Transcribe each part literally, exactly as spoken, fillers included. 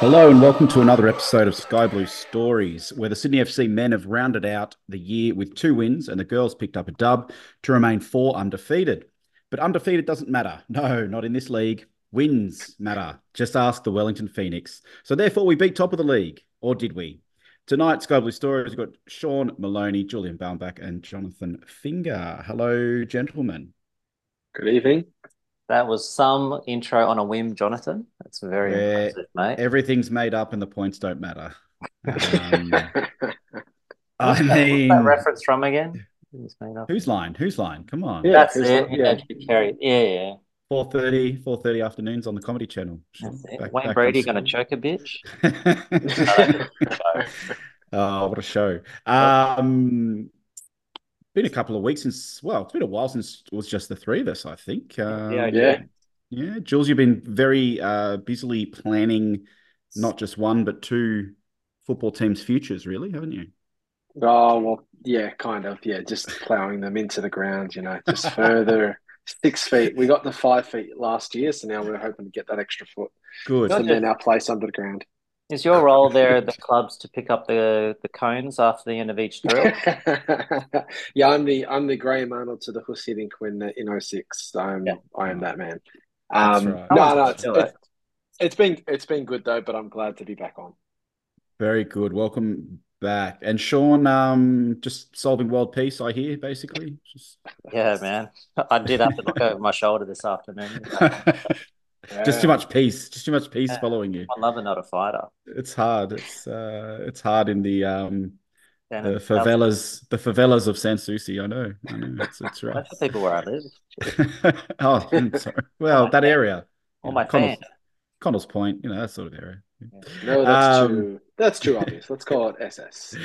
Hello and welcome to another episode of Sky Blue Stories, where the Sydney F C men have rounded out the year with two wins and the girls picked up a dub to remain four undefeated. But undefeated doesn't matter. No, not in this league. Wins matter. Just ask the Wellington Phoenix. So therefore, we beat top of the league, or did we? Tonight, Sky Blue Stories, we've got Sean Maloney, Julian Baumbach, and Jonathan Finger. Hello, gentlemen. Good evening. That was some intro on a whim, Jonathan. That's very Where impressive, mate. everything's made up and the points don't matter. Um, What's I that, what's that mean, reference from again? It's made up. whose line? Whose line? Come on. Yeah, That's who's it. that? Yeah, Yeah. Drew Carey. Yeah, yeah. four thirty, four thirty afternoons on the Comedy Channel. That's it. Back Wayne back from Brady gonna school. choke a bitch. Oh, that's a show. Oh, what a show. Well, Um, been a couple of weeks since, well, it's been a while since it was just the three of us, I think. yeah, Um, Yeah. O G. yeah, Jules, you've been very uh, busily planning not just one, but two football teams' futures, really, haven't you? Oh, well, yeah, kind of. Yeah, just plowing them into the ground, you know, just further six feet. We got the five feet last year, so now we're hoping to get that extra foot, Good. You're cement just, our place under the ground. is your role there at the clubs to pick up the the cones after the end of each drill? Yeah, I'm the I'm the Graham Arnold to the Huss hitting Quinn in oh 06. Yeah, I'm I am Oh, that man. that's Um, right. no, someone's no, got to That's it's do right. it's it. it's been it's been good though, but I'm glad to be back on. Very good. Welcome back. And Sean, um, just solving world peace, I hear, basically. Just Yeah, man. I did have to look over my shoulder this afternoon. just too Yeah. much peace. Just too much peace Yeah, following you. I'm loving not a fighter. It's hard. It's uh it's hard in the um Down the in South. favelas, the favelas of Sans Souci. I know. I know. It's it's Don't rough. tell people where I live. Jeez. Oh, mm, sorry. All Well, my that fans. area, you All know, my Connell's fans. Connell's Point, you know, that sort of area. Yeah. No, that's Um too that's too obvious. Let's call it S S.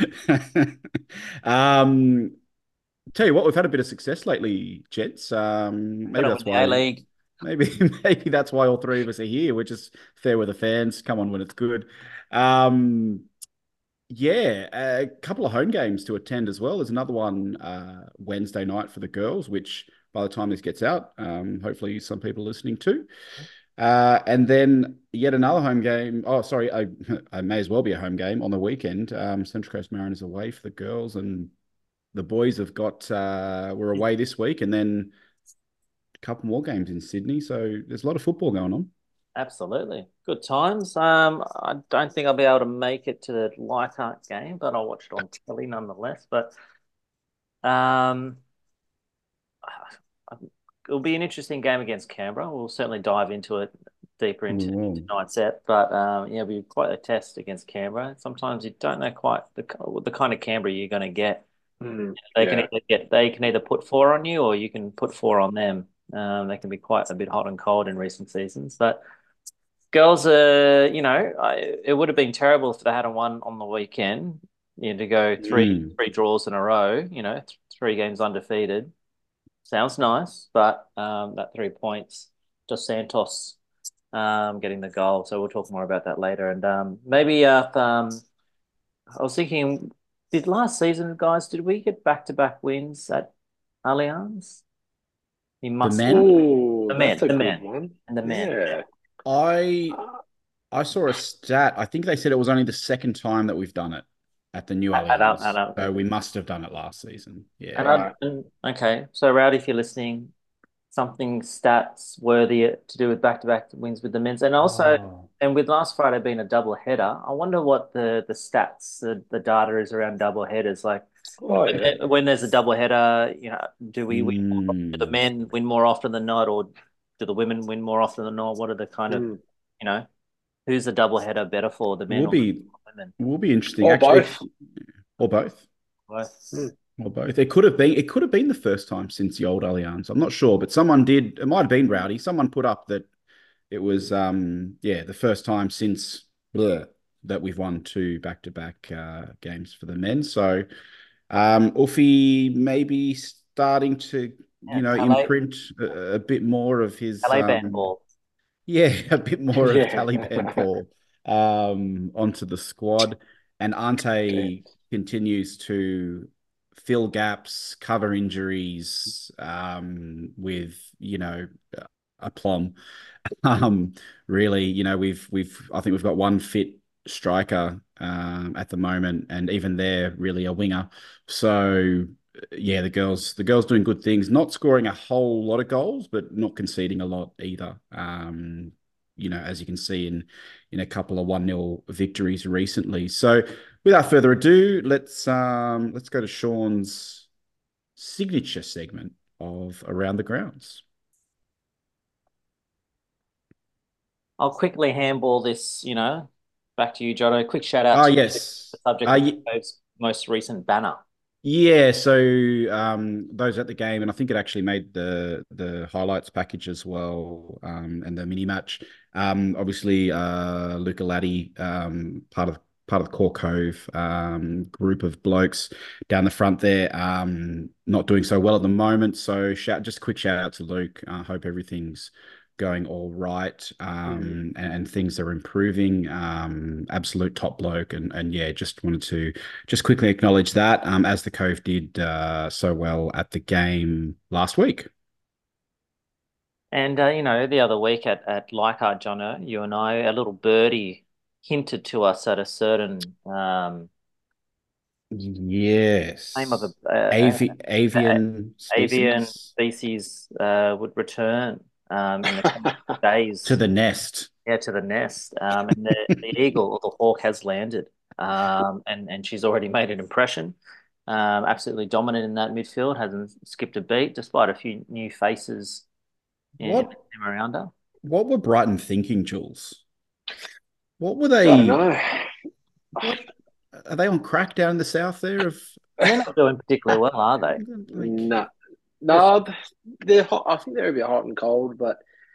um Tell you what, we've had a bit of success lately, gents. Um, Got maybe to win that's the A why, League. maybe maybe that's why all three of us are here. We're just fair with the fans. Come on when it's good. Um, yeah, a couple of home games to attend as well. There's another one uh, Wednesday night for the girls, which by the time this gets out, um, hopefully some people are listening to. Uh, and then yet another home game. Oh, sorry, I, I may as well be a home game on the weekend. Um, Central Coast Mariners away for the girls, and the boys have got uh, we're away this week, and then a couple more games in Sydney. So there's a lot of football going on. Absolutely. Good times. Um, I don't think I'll be able to make it to the Leichhardt game, but I'll watch it on telly nonetheless. But um, it'll be an interesting game against Canberra. We'll certainly dive into it deeper into Ooh. tonight's set. But um, yeah, it'll be quite a test against Canberra. Sometimes you don't know quite the the kind of Canberra you're going to get. Mm, They can yeah. either get they can either put four on you or you can put four on them. Um, they can be quite a bit hot and cold in recent seasons. But girls, uh, you know, I, it would have been terrible if they hadn't won on the weekend. You know, to go three Mm. three draws in a row. You know, th three games undefeated. Sounds nice, but um, that three points, Dos Santos um, getting the goal. So we'll talk more about that later. And um, maybe uh, um, I was thinking, did last season, guys, did we get back to back wins at Allianz? You The must have. men, Oh, The that's men, a the good men, one. and the men. Yeah. Yeah. I Uh, I saw a stat. I think they said it was only the second time that we've done it at the new I, I don't, I Allianz. don't So think. we must have done it last season. And Yeah. I, right. and, okay, so Rowdy, if you're listening, something stats worthy to do with back-to-back wins with the men's, and also, Oh. and with last Friday being a double header, I wonder what the the stats, the, the data is around double headers. Like Oh when, yeah. when there's a double header, you know, do we win more, do the Mm. men win more often than not, or do the women win more often than not? What are the kind of, Mm. you know, who's the double header better for, the men Will or the be women? will be interesting. Or Actually, both. or both. Both. Mm. Or both. It could have been. It could have been the first time since the old Allianz. I'm not sure, but someone did. It might have been Rowdy. Someone put up that it was. Um, yeah, the first time since bleh, that we've won two back-to-back uh, games for the men. So, um, Uffy maybe starting to, Yeah, you know, Calais, imprint a, a bit more of his. Calais band Um, ball. yeah, a bit more of Taliban Yeah. Paul um, onto the squad. And Okay. Ante continues to fill gaps, cover injuries um, with, you know, aplomb. Um, really, you know, we've we've I think we've got one fit striker um, at the moment, and even they're really a winger. So yeah, the girls the girls doing good things, not scoring a whole lot of goals, but not conceding a lot either. Um, you know, as you can see in in a couple of one nil victories recently. So without further ado, let's um let's go to Sean's signature segment of Around the Grounds. I'll quickly handball this, you know, back to you, Jono. Quick shout out Ah, to the yes. subject Uh, of y- Cove's most recent banner. yeah, so um, those at the game, and I think it actually made the the highlights package as well, um, and the mini match. Um, obviously, uh, Luca Latti, um, part of part of the Core Cove um, group of blokes down the front there, um, not doing so well at the moment. So shout, just a quick shout out to Luke. I uh, hope everything's going all right, Mm. um, and, and things are improving. Um, absolute top bloke, and and yeah, just wanted to just quickly acknowledge that, um, as the Cove did uh, so well at the game last week. And uh, you know, the other week at at Leichhardt, Jono, you and I, a little birdie hinted to us at a certain um, name of a, Yes, uh, Avi a, a avian avian species species uh, would return um, in the coming to days. the nest. Yeah, to the nest. Um, and the, the eagle or the hawk has landed. Um, and, and she's already made an impression. Um, absolutely dominant in that midfield, hasn't skipped a beat, despite a few new faces in, in the What team around her. what were Brighton thinking, Jules? What were I don't they? know. What are they on crack down in the south there? Of They're not doing particularly well, are they? like No, just no, they're hot. I think they're a bit hot and cold, but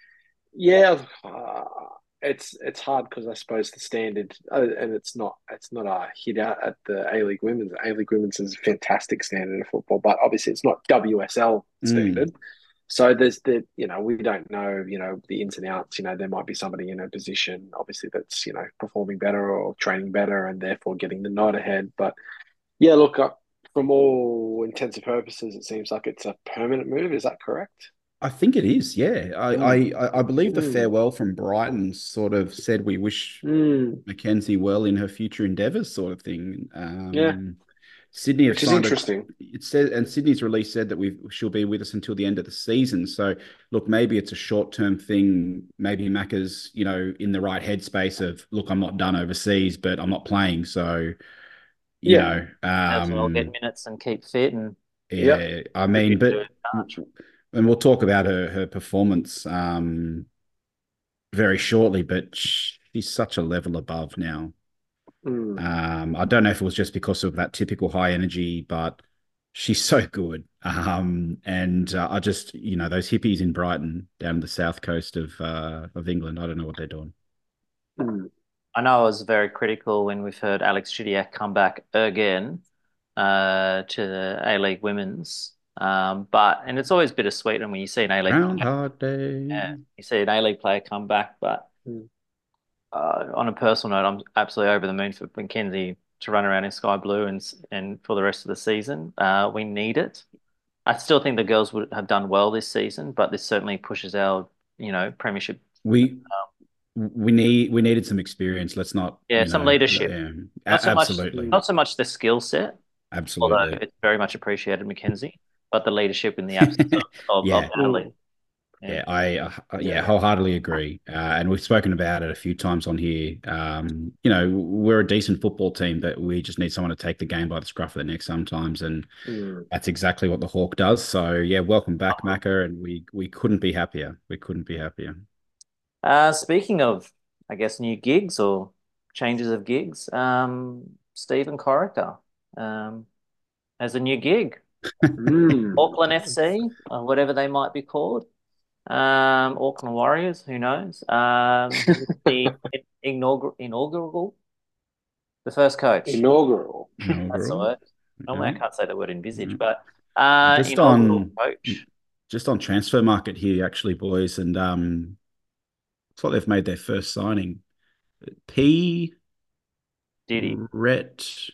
yeah, uh, it's it's hard because I suppose the standard, uh, and it's not it's not a hit out at the A League Women's. A League Women's is a fantastic standard of football, but obviously it's not W S L mm, standard. So there's the you know we don't know you know the ins and outs. You know there might be somebody in a position obviously that's you know performing better or training better and therefore getting the nod ahead. But yeah, look, uh, from all intents and purposes, it seems like it's a permanent move. Is that correct? I think it is. Yeah, I, Mm, I I believe the mm, farewell from Brighton sort of said we wish mm. Mackenzie well in her future endeavours, sort of thing. Yeah, Um, Sydney have which is signed a. interesting. It said, and Sydney's release said that we she'll be with us until the end of the season. So, look, maybe it's a short term thing. Maybe Macca's, you know, in the right headspace of, look, I'm not done overseas, but I'm not playing. So, you Yeah, know, As well get um, minutes and keep fit and yeah, yeah, I mean, contribute to but, a charge. and we'll talk about her her performance um very shortly, but she's such a level above now. mm, Um, I don't know if it was just because of that typical high energy, but she's so good. Um, and uh, I just, you know, those hippies in Brighton down the south coast of uh, of England, I don't know what they're doing. mm. I know I was very critical when we've heard Alex Chidiac come back again uh, to the A-League Women's. Um, but and it's always bittersweet when you see an A-League player, Groundhog Day. yeah, you see an A-League player come back. But Mm. uh, on a personal note, I'm absolutely over the moon for Mackenzie to run around in sky blue and and for the rest of the season. Uh, we need it. I still think the girls would have done well this season, but this certainly pushes our, you know, premiership. We we need we needed some experience. Let's not, Yeah, you some know, leadership. yeah, Not so much, absolutely, Mm. not so much the skill set, although absolutely. it's very much appreciated, Mackenzie, but the leadership in the absence of, of, of Yeah, Natalie. Mm. Yeah. Yeah, I uh, yeah Yeah. wholeheartedly agree, uh, and we've spoken about it a few times on here. Um, you know, we're a decent football team, but we just need someone to take the game by the scruff of the neck sometimes, and Mm. that's exactly what the Hawk does. So yeah, welcome back, Macca, and we we couldn't be happier. We couldn't be happier. Uh, speaking of, I guess, new gigs or changes of gigs, um, Stephen Corica um, has a new gig. Mm. Auckland F C, or whatever they might be called. Um, Auckland Warriors, who knows? Um, the inaugural, inaugural, the first coach. Inaugural. That's the Inaugural. word. Normally, I Okay. can't say the word envisage, Mhm. but uh, Just inaugural on coach. just on transfer market here, actually, boys, and um, looks like they've made their first signing. P. Diddy. Ret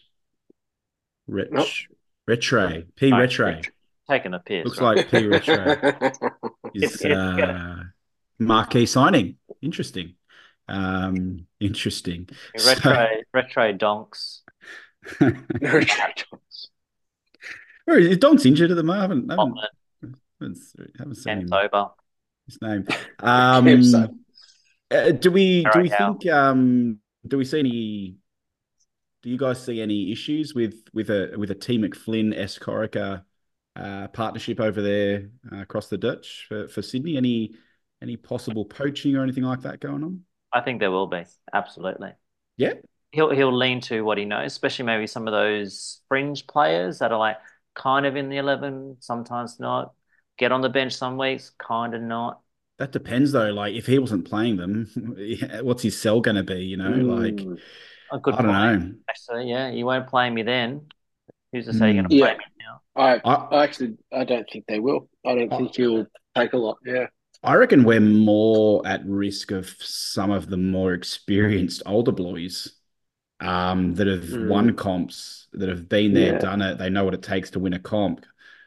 Nope. Retch Retray P No, Retray taking a piss, looks right? like P Retray It's is it's gonna uh marquee signing. Interesting. Um, interesting. So, Retro retro donks. No characters. where is Don's injured at the moment. I haven't, Botman, haven't, haven't seen Kent him. Toba, His name. Campsite. Um, uh, do we do Harry we Howe. think um do we see any? Do you guys see any issues with with a with a T McFlynn S Corica uh, partnership over there uh, across the ditch for, for Sydney? Any any possible poaching or anything like that going on? I think there will be. Absolutely. Yeah, He'll he'll lean to what he knows, especially maybe some of those fringe players that are like kind of in the eleven, sometimes not. Get on the bench some weeks, kind of not. that depends though. Like if he wasn't playing them, what's his sell going to be? You know, like Mm. A good I don't point. know. Actually, yeah, you won't play me then. Who's to say you're going to Hmm. play Yeah, me now? I, I, I actually I don't think they will. I don't I think he'll take a lot. Yeah. I reckon we're more at risk of some of the more experienced older boys um, that have won Mm. comps, that have been there, Yeah. done it. They know what it takes to win a comp.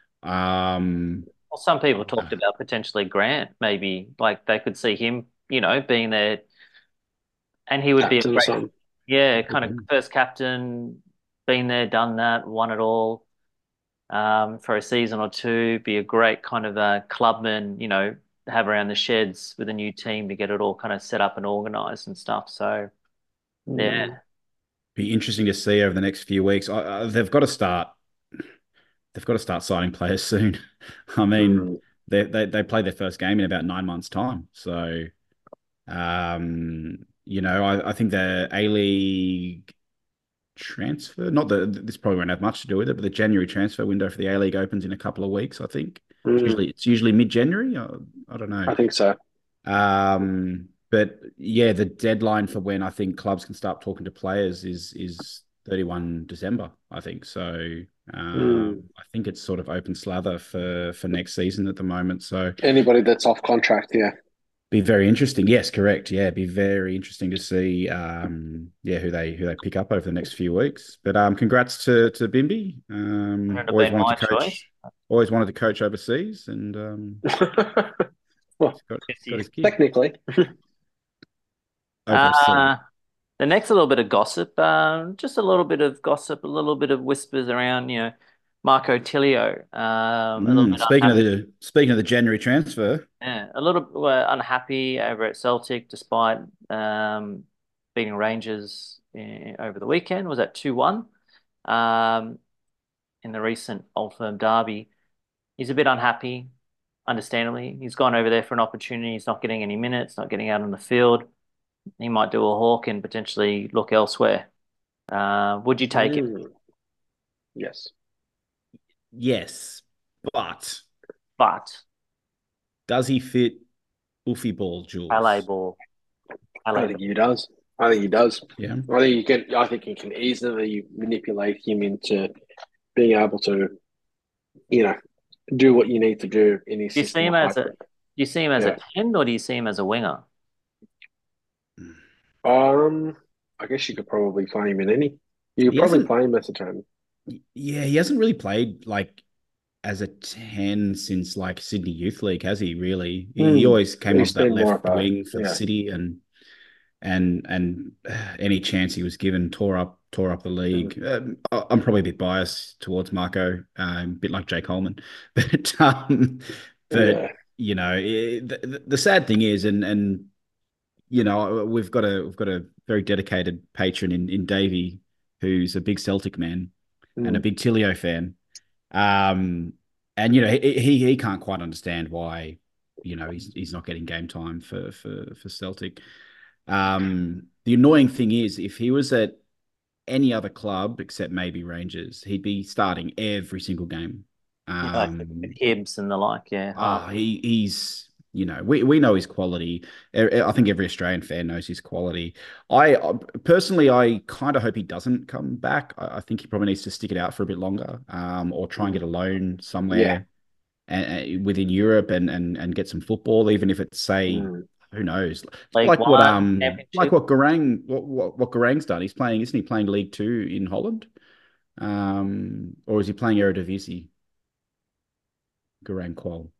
Um, Well, some people talked about potentially Grant, maybe like they could see him, you know, being there, and he would be a Captain or great, something. yeah, kind of first captain, been there, done that, won it all, um, for a season or two, be a great kind of a clubman, you know, have around the sheds with a new team to get it all kind of set up and organized and stuff. So, yeah, Mm. Be interesting to see over the next few weeks. I, I, they've got to start. They've got to start signing players soon. I mean, Mm. they they they play their first game in about nine months' time. So, um, you know, I, I think the A League transfer, not that this probably won't have much to do with it, but the January transfer window for the A League opens in a couple of weeks. I think it's Mm. usually it's usually mid January. I, I don't know. I think so. Um, but yeah, the deadline for when I think clubs can start talking to players is is thirty-first December, I think. So um, Mm. I think it's sort of open slather for for next season at the moment. So Anybody that's off contract, yeah. be very interesting. Yes, correct. Yeah, be very interesting to see um yeah, who they who they pick up over the next few weeks. But um congrats to to Bimby. Um wouldn't have always been wanted my to choice. coach always wanted to coach overseas and um Well, he's got Guess got he's his gig technically. overseas. Uh, the next little bit of gossip, um, just a little bit of gossip, a little bit of whispers around, you know, Marco Tilio, um, a little Mm, bit speaking of unhappy, the speaking of the January transfer, yeah, a little uh, unhappy over at Celtic despite um, beating Rangers uh, over the weekend. Was that two one um, in the recent Old Firm derby? He's a bit unhappy, understandably. He's gone over there for an opportunity. He's not getting any minutes, not getting out on the field. He might do a hawk and potentially look elsewhere. Uh, would you take him? Mm. Yes. yes, but But does he fit Uffy ball, L A Jules? ball, I L A think ball. he does. I think he does. Yeah. I think you can. I think you can easily manipulate him into being able to, you know, do what you need to do in his Do you see system him of as a hybrid. do you see him as a Yeah. ten or do you see him as a winger? Um. I guess you could probably play him in any. You could He probably hasn't play him as a ten. yeah, he hasn't really played like as a ten since like Sydney Youth League, has he really? He, he Hmm. always came He's onto that been more left about wing for yeah. City and and and uh, any chance he was given tore up tore up the Mm. league. Um, I- I'm probably a bit biased towards Marco, um, a bit like Jake Holman, but um, but Yeah. you know it, the, the sad thing is, and and you know we've got a we've got a very dedicated patron in in Davey who's a big Celtic man and a Mm. big Tilio fan. Um, and you know he, he he can't quite understand why you know he's he's not getting game time for for for Celtic. Um, the annoying thing is, if he was at any other club except maybe Rangers, he'd be starting every single game. Yeah, like with Um, Hibbs and the like, yeah. ah, Hard. he he's you know we we know his quality. I I think every Australian fan knows his quality. I uh, personally, I kind of hope he doesn't come back. I, I think he probably needs to stick it out for a bit longer, um, or try and get Mm. a loan Yeah. somewhere and, within Europe and and and get some football, even if it's say Mm. who knows, League like what One, um like Championship. what Garang what what, what Garang's done. He's playing, isn't he playing League Two in Holland, um, or is he playing Eredivisie? Garang Qual.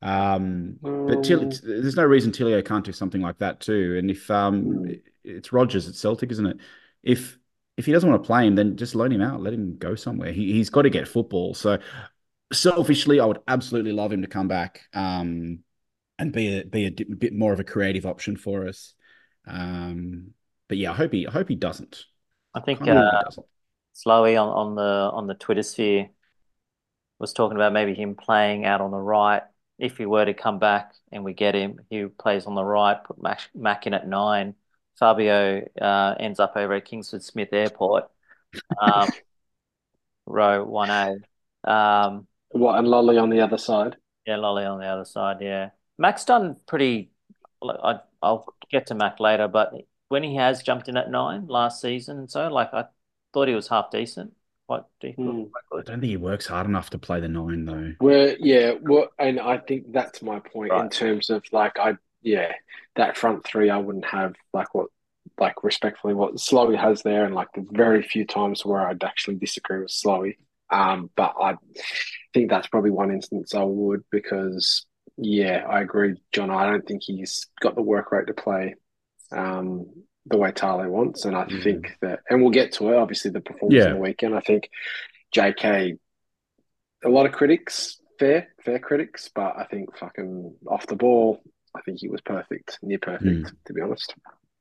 Um, but Till, Um, there's no reason Tilio can't do something like that too. And if um, hmm. it's Rogers at Celtic, isn't it? If if he doesn't want to play him, then just loan him out, let him go somewhere. He he's got to get football. So selfishly, I would absolutely love him to come back um, and be a be a di- bit more of a creative option for us. Um, but yeah, I hope he I hope he doesn't. I think Kind of uh, hope he doesn't. Slowey on, on the on the Twitter sphere was talking about maybe him playing out on the right. If he were to come back and we get him, he plays on the right, put Mac, Mac in at nine. Fabio uh, ends up over at Kingsford Smith Airport, um, row one A. Um, What, and Lolly on the other side? yeah, Lolly on the other side, yeah. Mac's done pretty, I, I'll get to Mac later, but when he has jumped in at nine last season and so, like, I thought he was half decent, quite, quite Hmm. I good. don't think he works hard enough to play the nine though. Where, yeah, well, and I think that's my point Right. in terms of like, I, yeah, that front three, I wouldn't have like what, like respectfully, what Slowey has there, and like the very few times where I'd actually disagree with Slowey. Um, but I think that's probably one instance I would because, yeah, I agree, John. I don't think he's got the work rate to play um, the way Tale wants, and I Mm. think that, and we'll get to it. Obviously, the performance on Yeah. the weekend. I think J K, a lot of critics, fair, fair critics, but I think fucking off the ball, I think he was perfect, near perfect, Mm. to be honest.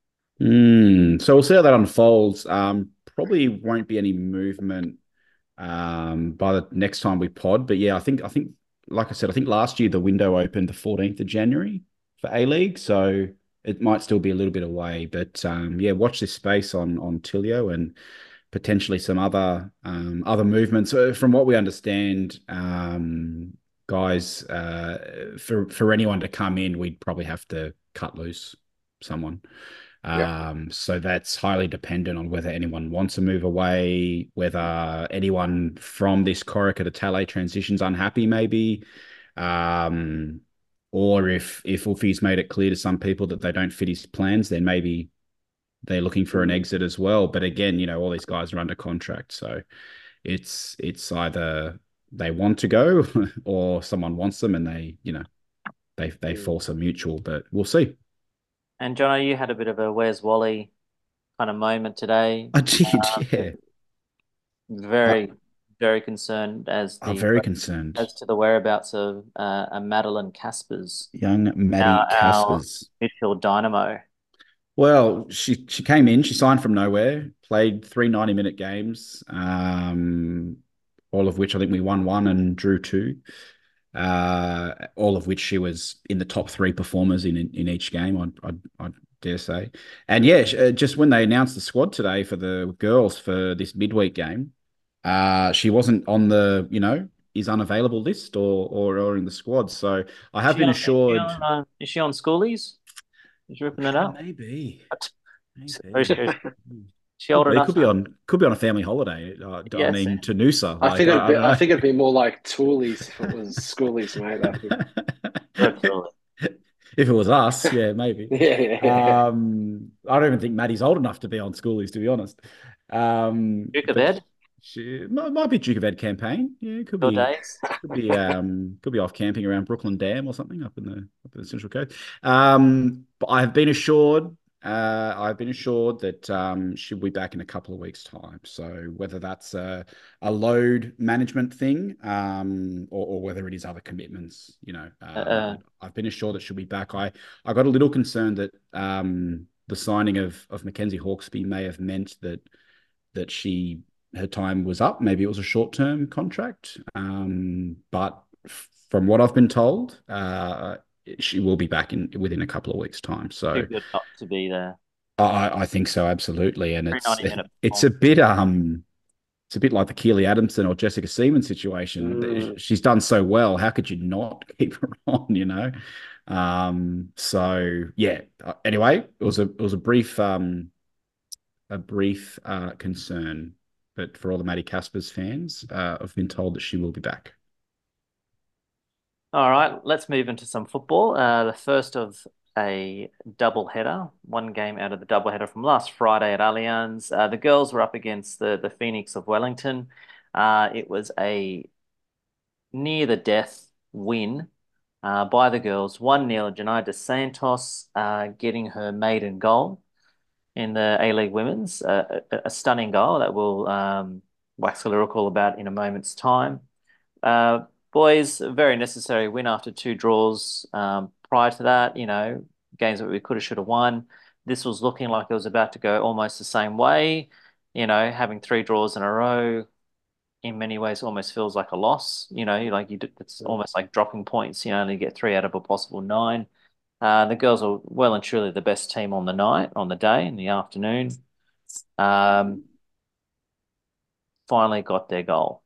Mm. So we'll see how that unfolds. Um, probably won't be any movement um, by the next time we pod. But yeah, I think I think like I said, I think last year the window opened the fourteenth of January for A League, so it might still be a little bit away. But um, yeah, watch this space on on Tilio and potentially some other um, other movements. So from what we understand, um, guys, uh, for for anyone to come in, we'd probably have to cut loose someone. Yeah. Um, so that's highly dependent on whether anyone wants to move away, whether anyone from this Corica to Tale transition's unhappy, maybe. Um, or if if Uffy's made it clear to some people that they don't fit his plans, then maybe they're looking for an Mm. exit as well. But again, you know, all these guys are under contract, so it's it's either they want to go or someone wants them and they, you know, they they Mm. force a mutual, but we'll see. And Jono, you had a bit of a where's Wally kind of moment today. I did, Um, yeah. I, very, very concerned as I'm the very concerned. as to the whereabouts of uh, a Madeline Caspers, Young Maddie our our Caspers. midfield dynamo. Well, she she came in, she signed from nowhere, played three ninety minute games, um, all of which I think we won one and drew two. Uh, all of which she was in the top three performers in in, each game. I'd, I'd, I'd dare say. And yeah, uh, just when they announced the squad today for the girls for this midweek game, uh, she wasn't on the you know is unavailable list or or or in the squad. So I Is have she been on? Is she assured. on? Uh, is she on Schoolies? Is she ripping that Ah, up? maybe, Or is maybe. she, is she Could old be. enough Could be to? on. Could be on a family holiday. Uh, I Yes. mean, to Noosa. I Like think it'd I, I be, don't I know. think it'd be more like Toolies if it was Schoolies, mate. I think. Absolutely. If it was us, yeah, maybe. Yeah, yeah, yeah. Um, I don't even think Maddie's old enough to be on schoolies, to be honest. Um, Duke of but Ed, she might, might be Duke of Ed campaign. Yeah, it could your be. days. Could be um could be off camping around Brooklyn Dam or something up in the up in the Central Coast. Um, but I have been assured uh I've been assured that um she'll be back in a couple of weeks' time. So whether that's a, a load management thing, um, or, or whether it is other commitments, you know, um, Uh, but I've been assured that she'll be back. I I got a little concerned that um the signing of of Mackenzie Hawkesby may have meant that that she her time was up. Maybe it was a short term contract. Um, but from what I've been told, uh, she will be back in within a couple of weeks' time. too So good not to be there. I, I think so, absolutely. And Three it's ninety minute it's a performance. bit um it's a bit like the Keely Adamson or Jessica Seaman situation. Mm. She's done so well. How could you not keep her on? You know. Um, so yeah. Anyway, it was a it was a brief um a brief uh, concern, but for all the Maddie Caspers fans, uh, I've been told that she will be back. All right, let's move into some football. Uh, the first of a double header, one game out of the double header from last Friday at Allianz. Uh, the girls were up against the the Phoenix of Wellington. Uh, it was a near the death win. uh, by the girls, one nil. Janai Dos Santos uh, getting her maiden goal in the A-League Women's, uh, a, a stunning goal that we'll um, wax lyrical about in a moment's time. Uh, boys, a very necessary win after two draws. Um, prior to that, you know, games that we could have, should have won. This was looking like it was about to go almost the same way. You know, having three draws in a row in many ways almost feels like a loss. You know, like you, it's almost like dropping points. You only get three out of a possible nine. Uh, the girls are well and truly the best team on the night, on the day, in the afternoon. Um, finally got their goal.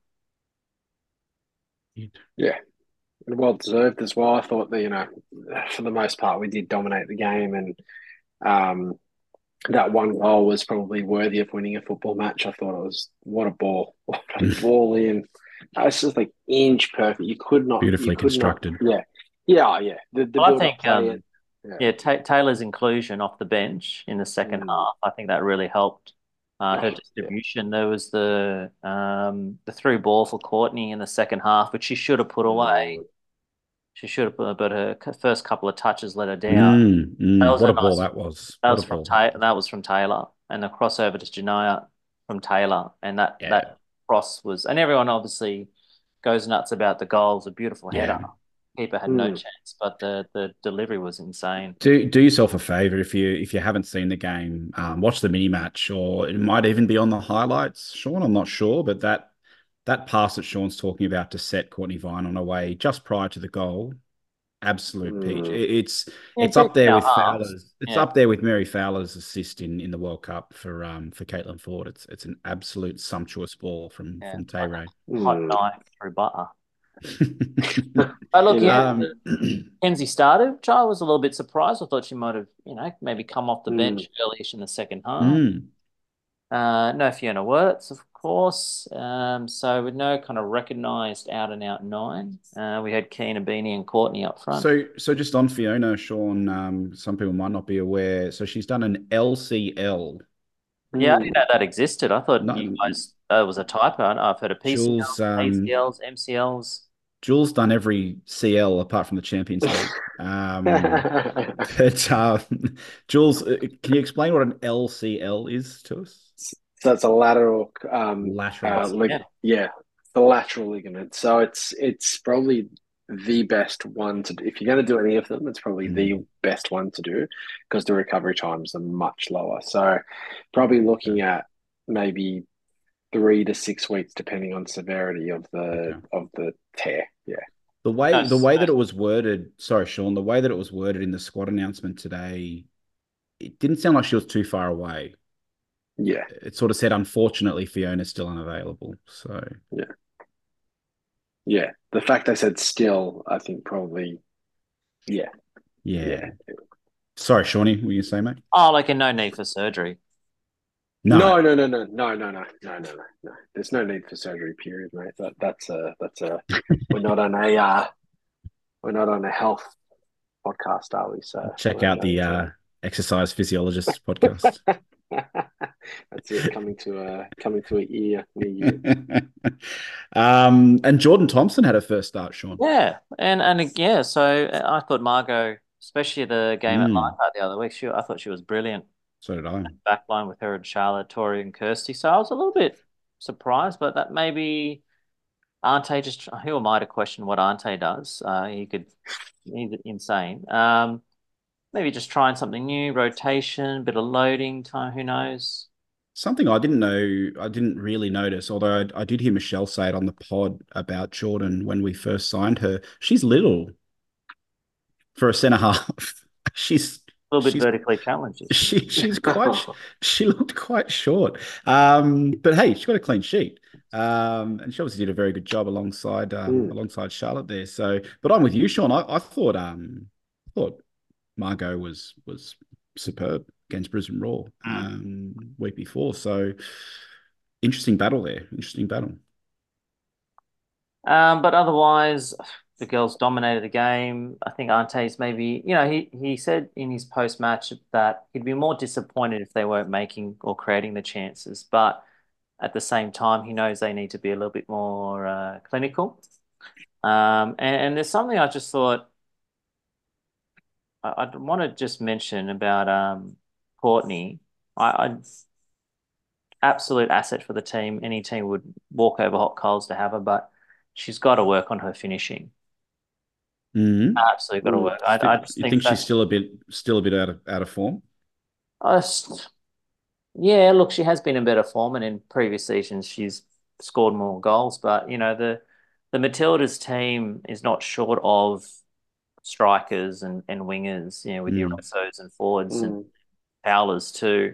Yeah, well deserved as well. I thought that, you know, for the most part, we did dominate the game, and um, that one goal was probably worthy of winning a football match. I thought it was what a ball, what a ball in. That was just like inch perfect. You could not, you Beautifully could not, constructed. yeah, yeah, yeah. The the Well, I build up think, play, it, um, yeah. yeah, Ta Taylor's inclusion off the bench in the second Mm, half, I think that really helped uh, her oh, yeah. distribution. There was the um, the through ball for Courtney in the second half, which she should have put away. Mm, She should have put, but her c- first couple of touches let her down. Mm, That mm, was what a a ball nice. that was. That What was a from ball that Ta was. that was from Taylor, and the crossover to Janaya from Taylor, and that Yeah. that cross was, and everyone obviously goes nuts about the goals. A beautiful header. Yeah. Keeper had no mm, chance, but the the delivery was insane. Do do yourself a favor if you if you haven't seen the game, um, watch the mini match, or it might even be on the highlights. Sean, I'm not sure, but that that pass that Sean's talking about to set Courtney Vine on her way just prior to the goal, absolute peach. mm. It, it's Yeah, it's up decent there our with halves. Fowler's. It's Yeah, up there with Mary Fowler's assist in, in the World Cup for um for Caitlin Ford. It's it's an absolute sumptuous ball from yeah, from Tay like Ray. a hot Mm. knife through butter. But look, You yeah, know, um, Kenzie started, which I was a little bit surprised. I thought she might have, you know, maybe come off the mm, bench early in the second half. mm. Uh, no Fiona Wirtz, of course. Um, so with no kind of recognised out and out nine, uh, we had Keena Beanie and Courtney up front. So, so just on Fiona, Sean, um, some people might not be aware. So she's done an L C L. Yeah, I didn't mm. know that existed. I thought No, you guys uh, was a typo. I- I've heard of Jules, P C Ls, um, A C Ls, M C Ls. Jules done every C L apart from the Champions League. Um, but uh, Jules, uh, can you explain what an L C L is to us? So it's a lateral, um, Lateral. uh, lig Yeah. yeah, the lateral ligament. So it's it's probably the best one to do. If you're going to do any of them, it's probably the Mm, best one to do because the recovery times are much lower. So probably okay. looking at maybe three to six weeks, depending on severity of the Okay. of the tear. Yeah. The No, way the s- way no. that it was worded, sorry, Sean, the way that it was worded in the squad announcement today, it didn't sound like she was too far away. Yeah. It sort of said, unfortunately, Fiona's still unavailable. So Yeah. Yeah. The fact they said still, I think probably, yeah. yeah. Yeah. Sorry, Shawnee, were you say, mate? Oh, like a no need for surgery. No. No, no, no, no, no, no, no, no, no, no, no. There's no need for surgery, period, mate. That that's a that's a we're not on a uh we're not on a health podcast, are we? So Check no, out no the need uh, to. exercise physiologist podcast. That's it. Coming to a coming to a ear near you. um, and Jordan Thompson had a first start, Sean. Yeah, and and yeah, so uh, I thought Margot, especially the game at Mm, Leichhardt the other week, she I thought she was brilliant. so did I. Backline with her and Charlotte, Tori, and Kirsty. So I was a little bit surprised, but that maybe Ante just who am I to question what Ante does? Uh, he could he's insane. Um, maybe just trying something new, rotation, bit of loading time. Who knows? Something I didn't know, I didn't really notice, although I, I did hear Michelle say it on the pod about Jordan when we first signed her. She's little for a centre half. she's A little bit she's vertically challenged, isn't she? she she's quite she looked quite short. Um, but hey, she got a clean sheet. Um, and she obviously did a very good job alongside um Mm, alongside Charlotte there. So, but I'm with you, Sean. I, I thought um I thought Margot was was superb against Brisbane Raw Mm. um week before. So interesting battle there. Interesting battle. Um, but otherwise, the girls dominated the game. I think Ante's maybe, you know, he he said in his post match that he'd be more disappointed if they weren't making or creating the chances. But at the same time, he knows they need to be a little bit more uh, clinical. Um, and, and there's something I just thought. I, I want to just mention about um Courtney. I, I absolute asset for the team. Any team would walk over hot coals to have her, but she's got to work on her finishing. Mm-hmm. Absolutely got to Mm. work. I I just You think think she's that still a bit still a bit out of out of form? I just, yeah, look, she has been in better form, and in previous seasons she's scored more goals. But you know the the Matildas team is not short of strikers and, and wingers. You know, with your Mm. Rossos and forwards and Mm. Howlers too.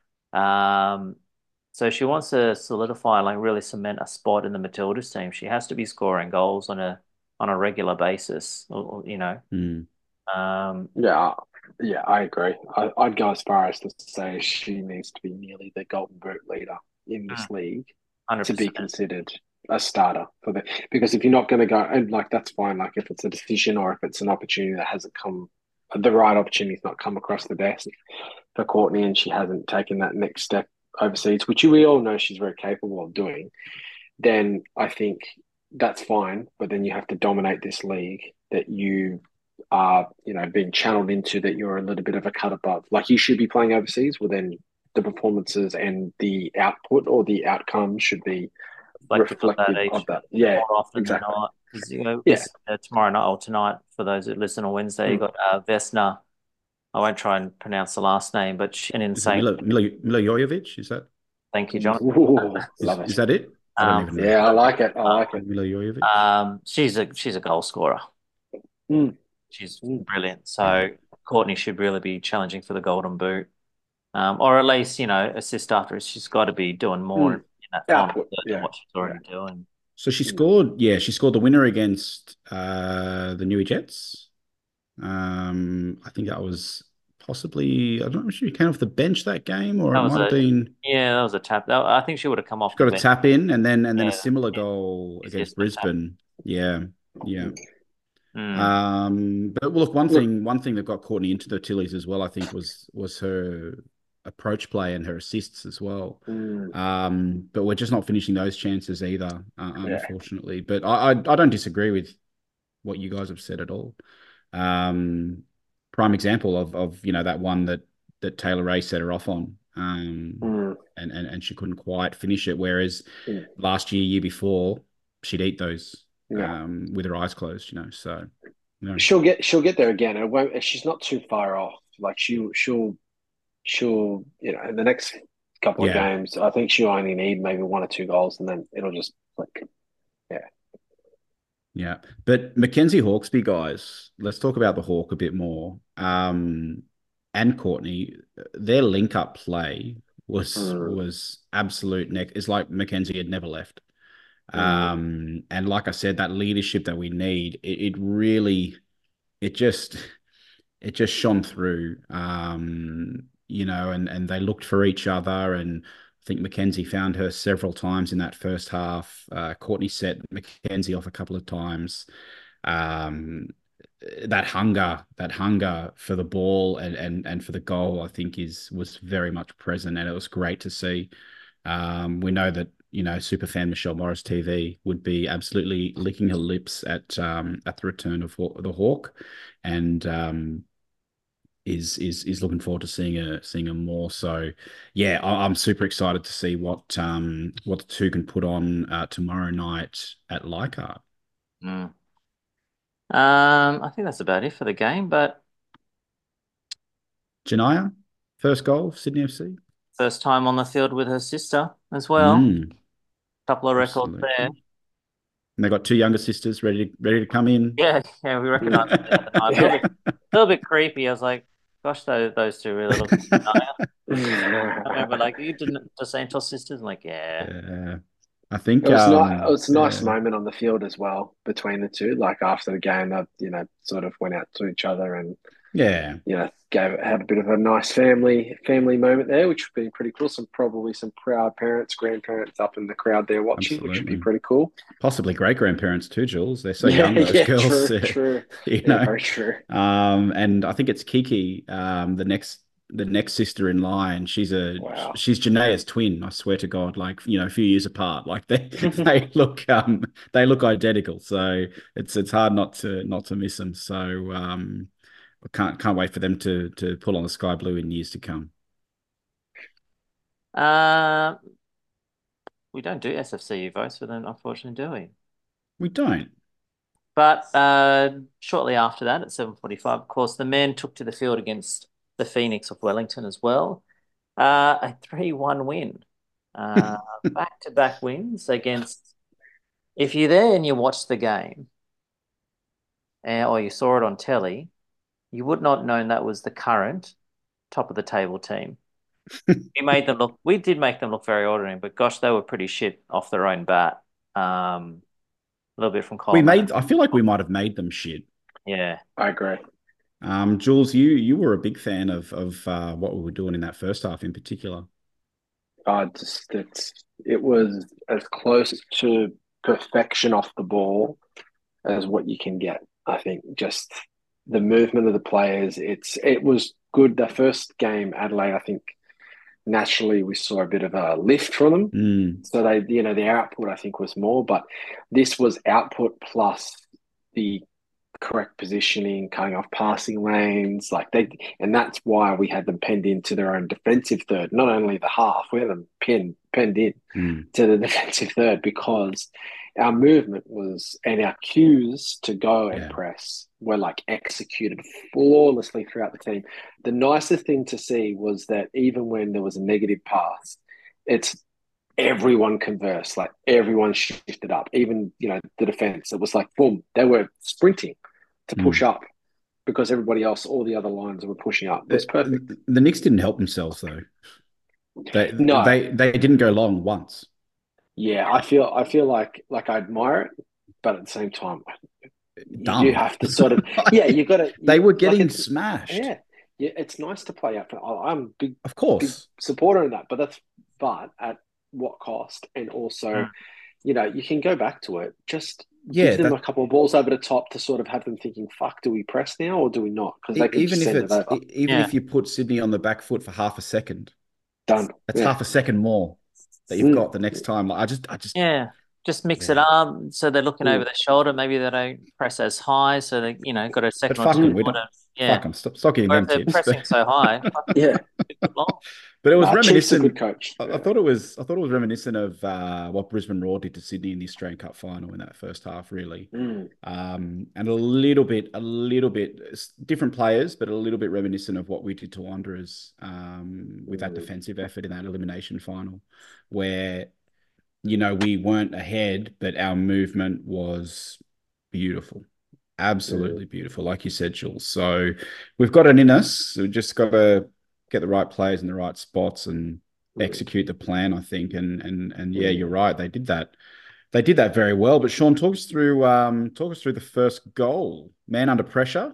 Um, so she wants to solidify, like really cement a spot in the Matildas team. She has to be scoring goals on a on a regular basis, or, or, you know. Mm. Um, Yeah, yeah, I agree. I, I'd go as far as to say she needs to be nearly the Golden Boot leader in this league to be one hundred percent. considered a starter for the. Because if you're not going to go, and like that's fine. Like if it's a decision or if it's an opportunity that hasn't come, the right opportunity's not come across the desk for Courtney, and she hasn't taken that next step overseas, which we all know she's very capable of doing. Then I think that's fine. But then you have to dominate this league that you are, you know, being channeled into, that you're a little bit of a cut above. Like you should be playing overseas. Well, then the performances and the output or the outcome should be Reflective of that reflective of each that. Yeah, more often than exactly. not. Because you know Yeah. this uh, tomorrow night or tonight, for those that listen on Wednesday, you Mm. got uh, Vesna. I won't try and pronounce the last name, but she, an Is it insane. Milo Milo Milo Jojovic? Is that Thank you, Jonathan. Ooh, is love is it. that it? I don't Um, even know. Yeah, I like it. I like it. Milo Jojovic. um, she's a she's a goal scorer. Mm. She's Mm. brilliant. Yeah. So Courtney should really be challenging for the Golden Boot, um, or at least you know assist after. She's got to be doing more in Mm. that final Output. third than Yeah. what she's Yeah. already doing. So she Mm. scored, yeah, she scored the winner against uh the Newey Jets. Um, I think that was possibly, I don't know if she came off the bench that game, or it That was might have a been yeah, that was a tap. That, I think she would have come she off the got a bench. tap in and then and then a Yeah, similar yeah. goal She's against just a tap. Brisbane. Yeah, yeah. Mm. Mm. Um, but look, one Look. thing, one thing that got Courtney into the Tillies as well, I think, was was her approach play and her assists as well. Mm. Um, but we're just not finishing those chances either, uh, Yeah. unfortunately. But I, I I don't disagree with what you guys have said at all. Um, prime example of of you know that one that that Taylor Ray set her off on, um, Mm. and and and she couldn't quite finish it. Whereas Mm. last year, year before, she'd eat those Yeah. um, with her eyes closed. You know, so you know, She'll get she'll get there again. It won't, she's not too far off. Like she she'll she'll you know in the next couple of yeah, games, I think she'll only need maybe one or two goals, and then it'll just click. Yeah. yeah. But Mackenzie Hawkesby, guys, let's talk about the Hawk a bit more. Um, and Courtney, their link up play was Mm. was absolute neck. It's like Mackenzie had never left. Mm. Um, and like I said, that leadership that we need, it, it really, it just, it just shone through. Um, you know, and and they looked for each other, and I think Mackenzie found her several times in that first half. Uh, Courtney set Mackenzie off a couple of times. Um, that hunger, that hunger for the ball and and and for the goal, I think is was very much present, and it was great to see. Um, we know that you know superfan Michelle Morris T V would be absolutely licking her lips at um, at the return of the Hawk, and um, is is is looking forward to seeing her seeing her more. So, yeah, I, I'm super excited to see what um, what the two can put on uh, tomorrow night at Leichhardt. Mm. Um, I think that's about it for the game, but Janaya, first goal, Sydney F C. first time on the field with her sister as well. Mm, Couple of records there. absolutely. And they got two younger sisters ready to ready to come in. Yeah, yeah, we recognized them the other night. A little bit, a little bit creepy. I was like, gosh, those those two really look like Naya. I remember like you didn't the Santos sisters. I'm like, yeah. Yeah, I think It was not. It um, was a nice yeah, moment on the field as well between the two. Like after the game, they you know sort of went out to each other and yeah, you know gave had a bit of a nice family family moment there, which would be pretty cool. Some probably some proud parents, grandparents up in the crowd there watching, which would be absolutely. pretty cool. Possibly great grandparents too, Jules. They're so Yeah, young, those yeah, girls. true, true. you Yeah, know. very true. Um, and I think it's Kiki, um, the next the next sister in line. She's a Wow. she's Janae's twin. I swear to God, like you know, a few years apart. Like they they look um they look identical. So it's it's hard not to not to miss them. So um, I can't can't wait for them to to pull on the sky blue in years to come. Uh, we don't do S F C U votes for them, unfortunately, do we? We don't. But uh, shortly after that, at seven forty-five, of course, the men took to the field against the Phoenix of Wellington as well. Uh, a three one win. Uh, back-to-back wins against. If you're there and you watch the game, uh, or you saw it on telly, you would not have known that was the current top of the table team. We made them look. We did make them look very ordinary, but gosh, they were pretty shit off their own bat. Um, a little bit from We Coleman. made. I feel like we might have made them shit. Yeah. I agree. Um, Jules, you you were a big fan of of uh, what we were doing in that first half in particular. I just it's it was as close to perfection off the ball as what you can get. I think just the movement of the players. It's it was good. The first game, Adelaide, I think naturally we saw a bit of a lift from them. Mm. So they, you know, the output I think was more, but this was output plus the correct positioning, cutting off passing lanes, like they, and that's why we had them penned into their own defensive third. Not only the half, we had them pinned penned in Mm. to the defensive third because our movement was and our cues to go and Yeah. press were like executed flawlessly throughout the team. The nicest thing to see was that even when there was a negative pass, it's everyone conversed, like everyone shifted up, even you know the defense. It was like boom, they were sprinting to push Mm. up because everybody else, all the other lines were pushing up. It was perfect. The, the Knicks didn't help themselves though. They No, they they didn't go long once. yeah, I feel I feel like like I admire it, but at the same time, you do Dumb. have to sort of yeah, you got to. They were Like getting it's smashed. yeah, yeah, it's nice to play up. I'm a big Of big course. supporter of that, but that's but at what cost? And also, Mm. you know, you can go back to it. Just Yeah, give them a that couple of balls over the top to sort of have them thinking, "Fuck, do we press now or do we not?" Because they e- could even just if send it it's over. e- even Yeah. if you put Sydney on the back foot for half a second, Done. that's Yeah. half a second more that you've Mm. got the next time. Like, I just I just Yeah. Just mix it yeah. up so they're looking over Mm. their shoulder. Maybe they don't press as high, so they, you know, got a But second or fuck two them, Mm. we more don't to, yeah. fuck them. Stop, stop giving Or if them they're tips. pressing But so high, fuck them, Yeah. two foot long. but it was Nah, Chief's a good reminiscent. coach. I, I Yeah. thought it was I thought it was reminiscent of uh, what Brisbane Roar did to Sydney in the Australian Cup final in that first half, really. Mm. Um, and a little bit, a little bit different players, but a little bit reminiscent of what we did to Wanderers um, with that Mm. defensive effort in that elimination final, where you know we weren't ahead, but our movement was beautiful, Mm. absolutely beautiful, like you said, Jules. So we've got it in us. We've just got to get the right players in the right spots and Mm. execute the plan, I think. And and and yeah, Mm. you're right. They did that they did that very well. But Sean, talk us through um, talk us through the first goal. Man under pressure,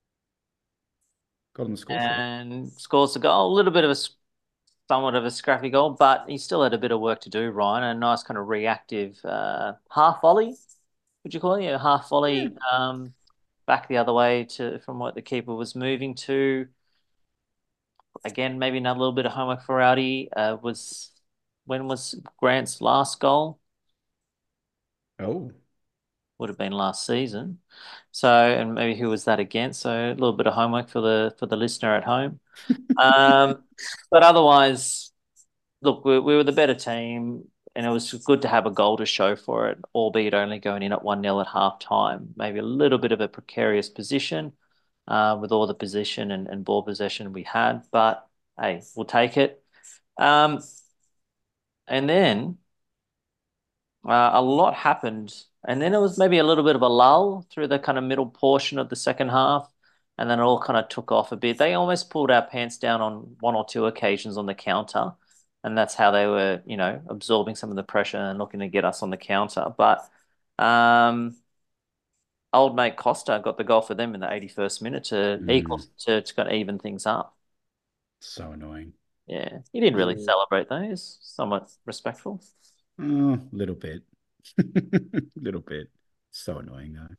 got on the score sheet. And scores the goal. A little bit of a somewhat of a scrappy goal, but he still had a bit of work to do, Ryan. A nice kind of reactive uh, half volley, would you call it? A half Yeah. volley um, back the other way to from what the keeper was moving to. Again, maybe another little bit of homework for Rowdy. Uh, was when was Grant's last goal? Oh, Would have been last season. So, and maybe who was that against? So a little bit of homework for the for the listener at home. Um, but otherwise, look, we, we were the better team, and it was good to have a goal to show for it, albeit only going in at one nil at half time. Maybe a little bit of a precarious position uh, with all the position and, and ball possession we had, but hey, we'll take it. Um, and then uh, a lot happened, and then it was maybe a little bit of a lull through the kind of middle portion of the second half, and then it all kind of took off a bit. They almost pulled our pants down on one or two occasions on the counter, and that's how they were, you know, absorbing some of the pressure and looking to get us on the counter. But um, old mate Costa got the goal for them in the eighty-first minute to equal mm, to, to kind of even things up. so annoying. Yeah, he didn't really Mm. celebrate those. Somewhat respectful. Oh, little bit, little bit. So annoying though.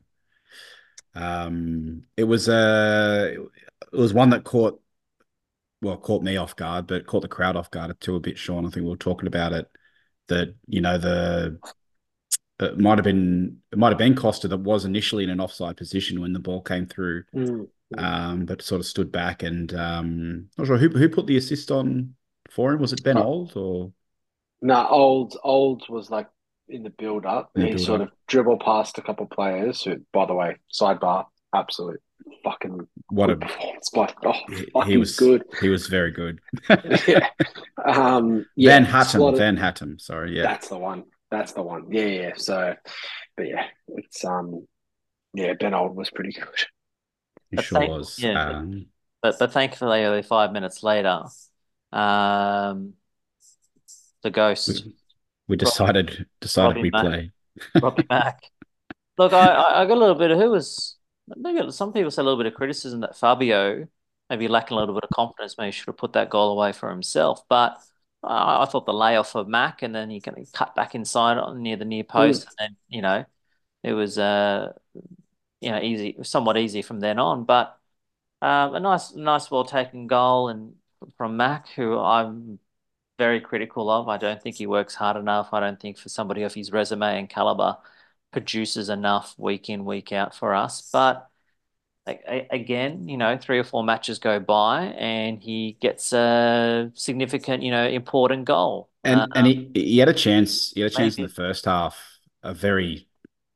Um, it was uh it was one that caught well caught me off guard, but caught the crowd off guard too a bit. Sean, I think we were talking about it. That you know the it might have been it might have been Costa that was initially in an offside position when the ball came through Mm. um, but sort of stood back and um, not sure who who put the assist on for him. Was it Ben Uh, Old or no, old old was like in the build up. in the He build sort up? of dribbled past a couple of players who, by the way, sidebar, absolute fucking What good a performance by oh, he, he fucking was good. he was very good. Yeah. Um, Van yeah, Hattem, slotted. Van Hattem. Sorry, yeah, That's the one. That's the one. Yeah, yeah. So, but yeah, it's um, yeah, Ben Old was pretty good. he But sure thank, was. yeah, but, Um, but but thankfully, only five minutes later, um, the ghost, we, we Robbie, decided decided Robbie we Mack, play. Robbie Mack. Look, I, I I got a little bit of who was. I got some people say a little bit of criticism that Fabio maybe lacking a little bit of confidence, maybe should have put that goal away for himself. But I, I thought the layoff of Mack, and then he kind of cut back inside on near the near Mm. post, and then you know it was uh you know easy, somewhat easy from then on. But um, a nice, nice, well taken goal, and from Mac, who I'm very critical of. I don't think he works hard enough. I don't think for somebody of his resume and caliber produces enough week in, week out for us. But a- again, you know, three or four matches go by and he gets a significant, you know, important goal. Uh, And and he he had a chance. He had a chance in the maybe first half. A very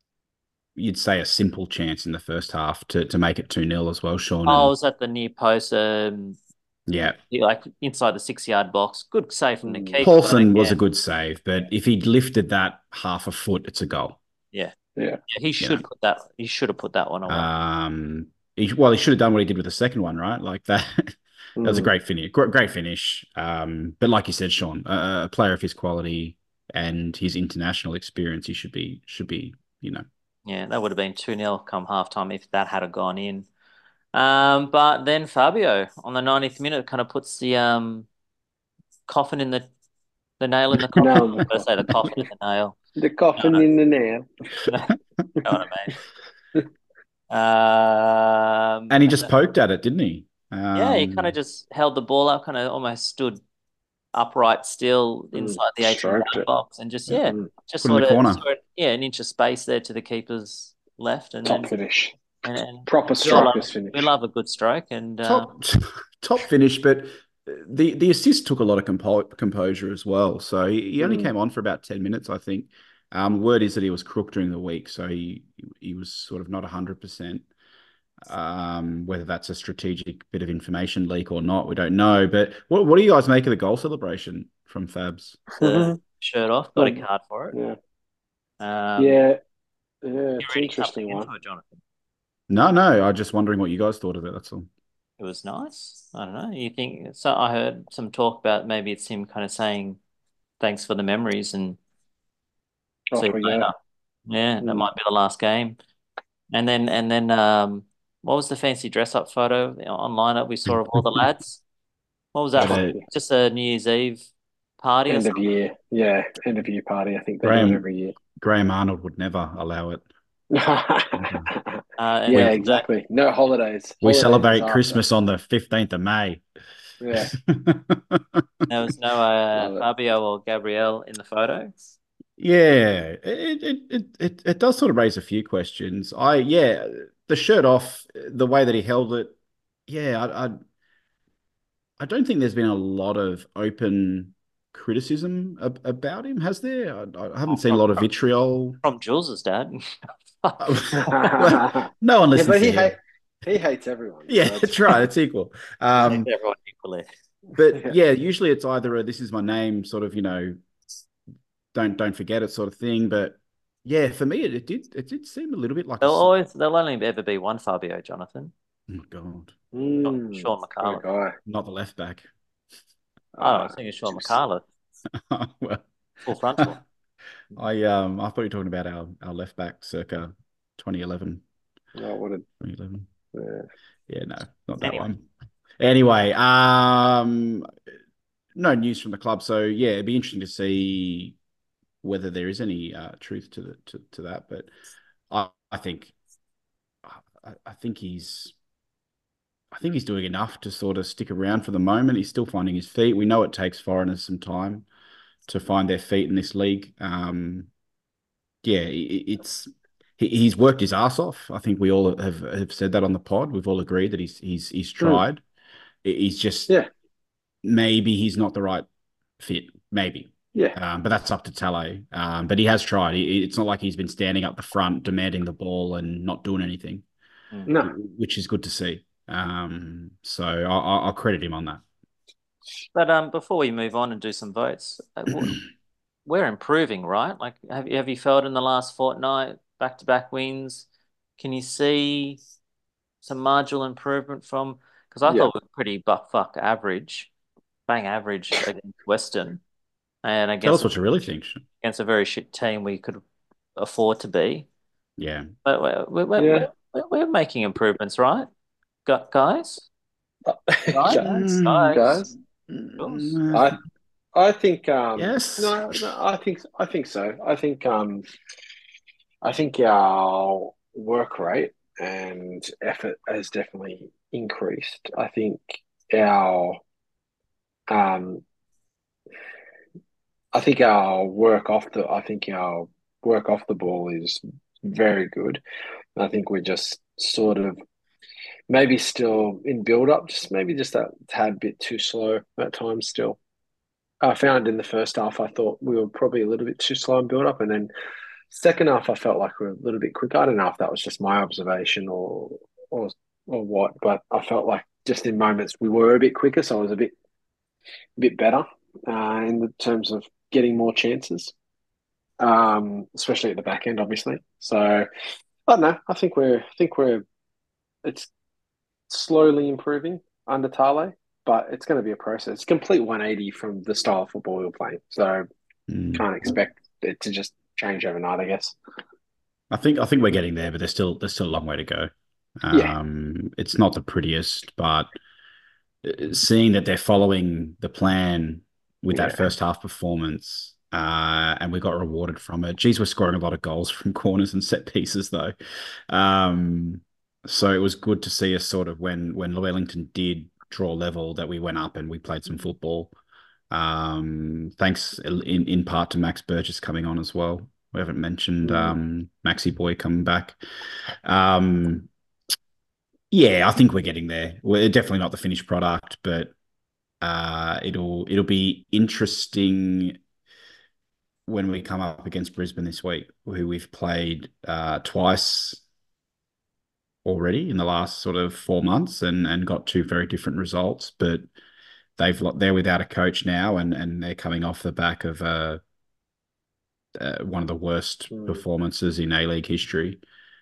you'd say a simple chance in the first half to to make it two nil as well, Sean. I And was at the near post, um, yeah, like inside the six yard box. Good save from the Mm. keeper, but Paulson was a again, good save, but if he'd lifted that half a foot, it's a goal. yeah, Yeah. yeah, he You know, should put that. He should have put that one away. um, he, well, he should have done what he did with the second one, right? Like that. That was a Mm. great finish. Great, great finish. Um, but like you said, Sean, a, a player of his quality and his international experience, he should be should be, you know. Yeah, that would have been two nil come halftime if that had gone in. Um, but then Fabio on the ninetieth minute kind of puts the um coffin in the the nail in the coffin. Nail in the I say the coffin. coffin in the nail. The You know coffin what in the nail. I, you know what I mean? Um, And he and just the- poked at it, didn't he? yeah, he kind of Um, just held the ball up, kind of almost stood upright still Mm. inside the eighteen Stroked yard it. box, and just yeah, yeah, Mm. just put in the sort of corner. sort of, yeah, an inch of space there to the keeper's left, and Top then finish. and, and Proper we all love striker's we finish. love a good stroke, and uh, Top top finish, but the the assist took a lot of compo composure as well. So he, he only Mm. came on for about ten minutes, I think. Um, word is that he was crook during the week, so he he was sort of not one hundred percent. Um, whether that's a strategic bit of information leak or not, we don't know. But what what do you guys make of the goal celebration from Fabs? the shirt off, got a Well, card for it. yeah. Um, Yeah. Yeah. you It's an reading something interesting into one. it, Jonathan? No, no, I'm just wondering what you guys thought of it. That's all. It was nice. I don't know. You think so? I heard some talk about maybe it's him kind of saying thanks for the memories and Off see you we go. later. Yeah, that Mm. might be the last game. And then and then um, what was the fancy dress up photo online that we saw of all the lads? What was that? But Was uh, it just a New Year's Eve party or End of something? year. Yeah. End of year party. I think they do it Graham every year. Graham Arnold would never allow it. Never. Uh, and Yeah, We no, exactly. No holidays. we Holidays is celebrate after. Christmas on the fifteenth of May. Yeah. there was no uh, Love it. Fabio or Gabrielle in the photo. Yeah, it, it it it it does sort of raise a few questions. I yeah, the shirt off, the way that he held it. Yeah, I I, I don't think there's been a lot of open criticism ab about him, has there? I, I haven't Oh, seen a from lot of vitriol. from Jules's dad. Well, no one Yeah, listens but to he hate him. he hates everyone, Yeah, so it's that's right. fine. It's equal. He hates Um, everyone equally. but Yeah. yeah, usually it's either a "this is my name" sort of, you know, don't don't forget it sort of thing. But yeah, for me, it, it did it did seem a little bit like a There'll s- always there'll only ever be one Fabio, Jonathan. oh my God, Not Mm, Sean what a McCarlin. guy. not the left back. Oh, I Uh, was thinking Sean just, McCarlin. Well, Full frontal. I um I thought you were talking about our our left back circa twenty eleven, oh, what a twenty eleven. uh, Yeah, no, not that Anyway, one. Anyway, um, no news from the club, so yeah, it'd be interesting to see whether there is any uh, truth to the to, to that. But I, I think I, I think he's I think he's doing enough to sort of stick around for the moment. He's still finding his feet. We know it takes foreigners some time to find their feet in this league. Um, yeah, it, it's he, he's worked his ass off. I think we all have, have said that on the pod. We've all agreed that he's he's he's Mm. tried. He's just Yeah, maybe he's not the right fit. Maybe. yeah, Um, but that's up to Talle. Um, but he has tried. He, it's not like he's been standing up the front demanding the ball and not doing anything, Mm. no. which is good to see. Um, so I'll, I'll credit him on that. But um, before we move on and do some votes, uh, w- we're improving, right? Like, have you have you felt in the last fortnight back-to-back wins? Can you see some marginal improvement from? Because I Yeah, thought we were pretty buck fuck average, bang average against Western, and Tell us against what you really think. against a very shit team we could afford to be. Yeah. But we're we're yeah. we're, we're, we're making improvements, right? Gu- Guys, guys, guys, guys, guys. Jules? I I think um Yes. no, no I think I think so. I think um I think our work rate and effort has definitely increased. I think our um I think our work off the I think our work off the ball is very good. I think we're just sort of maybe still in build up, just maybe just that tad bit too slow at times still. I found in the first half, I thought we were probably a little bit too slow in build up, and then second half, I felt like we were a little bit quicker. I don't know if that was just my observation or or or what, but I felt like just in moments we were a bit quicker, so I was a bit a bit better uh, in the terms of getting more chances, um, especially at the back end, obviously. So I don't know. I think we're I think we're it's slowly improving under Tale, but it's going to be a process. It's a complete one eighty from the style of football we were playing. So Mm. can't expect it to just change overnight, I guess. I think I think we're getting there, but there's still there's still a long way to go. Yeah. Um, it's not the prettiest, but uh, seeing that they're following the plan with that Yeah. first half performance, uh, and we got rewarded from it. Geez, we're scoring a lot of goals from corners and set pieces, though. Um, so it was good to see us sort of when when Wellington did draw level that we went up and we played some football. Um, thanks in in part to Max Burgess coming on as well. We haven't mentioned Mm. um, Maxi Boy coming back. Um, yeah, I think we're getting there. We're definitely not the finished product, but uh, it'll it'll be interesting when we come up against Brisbane this week, who we've played uh, twice already in the last sort of four months and and got two very different results. But they've they're without a coach now, and and they're coming off the back of uh, uh, one of the worst Mm. performances in A League history.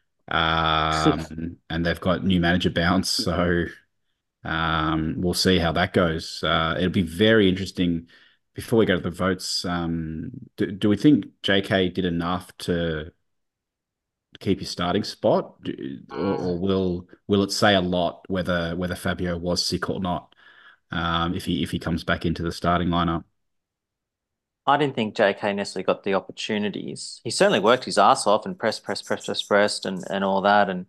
Um, and they've got new manager bounce, so um, we'll see how that goes. Uh, it'll be very interesting. Before we go to the votes, um, do, do we think J K did enough to keep his starting spot, Do- or, or will will it say a lot whether whether Fabio was sick or not um, if he if he comes back into the starting lineup? I didn't think J K necessarily got the opportunities. He certainly worked his ass off and press, press, press, press, pressed, and and all that. And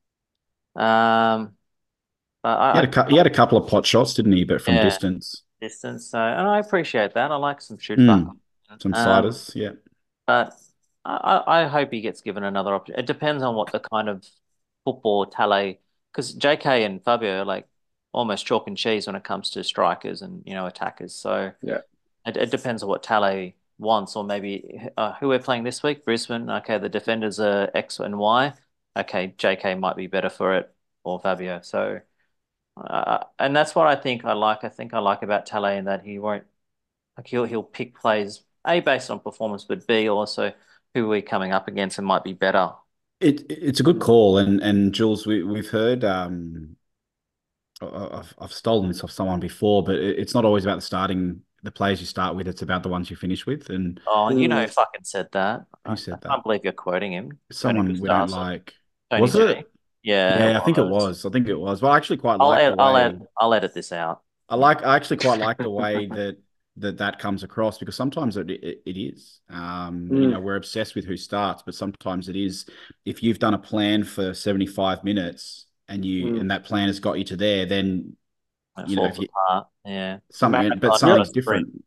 um, but He I, had I a he had a couple of pot shots, didn't he? But from yeah, distance, distance. So and I appreciate that. I like some shoot back. mm, some Um, sliders, yeah. but I, I I hope he gets given another option. It depends on what the kind of football Tale, because J K and Fabio are like almost chalk and cheese when it comes to strikers and you know attackers. So. Yeah. It, it depends on what Tale wants, or maybe uh, who we're playing this week. Brisbane. Okay, the defenders are X and Y. Okay, J K might be better for it, or Fabio. So, uh, and that's what I think I like. I think I like about Tale in that he won't like he'll he'll pick plays A based on performance, but B also who we're coming up against and might be better. It it's a good call, and and Jules, we we've heard um, I've I've stolen this off someone before, but it, it's not always about the starting the players you start with; it's about the ones you finish with. And Oh, you know who Mm. fucking said that? I, who I said that? can't believe you're quoting him. Tony Someone we don't Gustafsson. like. Tony Was it? G. Yeah, it Yeah, I think it was. was. I think it was. Well, I actually quite I'll like ed the I'll ed way I'll edit this out. I Yeah. like. I actually quite like the way that that that comes across because sometimes it it, it is. Um, you Mm. know, we're obsessed with who starts, but sometimes it is. If you've done a plan for seventy-five minutes and you Mm. and that plan has got you to there, then It you know if falls you apart. Yeah. It's a something, but marathon, not Yeah. a something's sprint. different.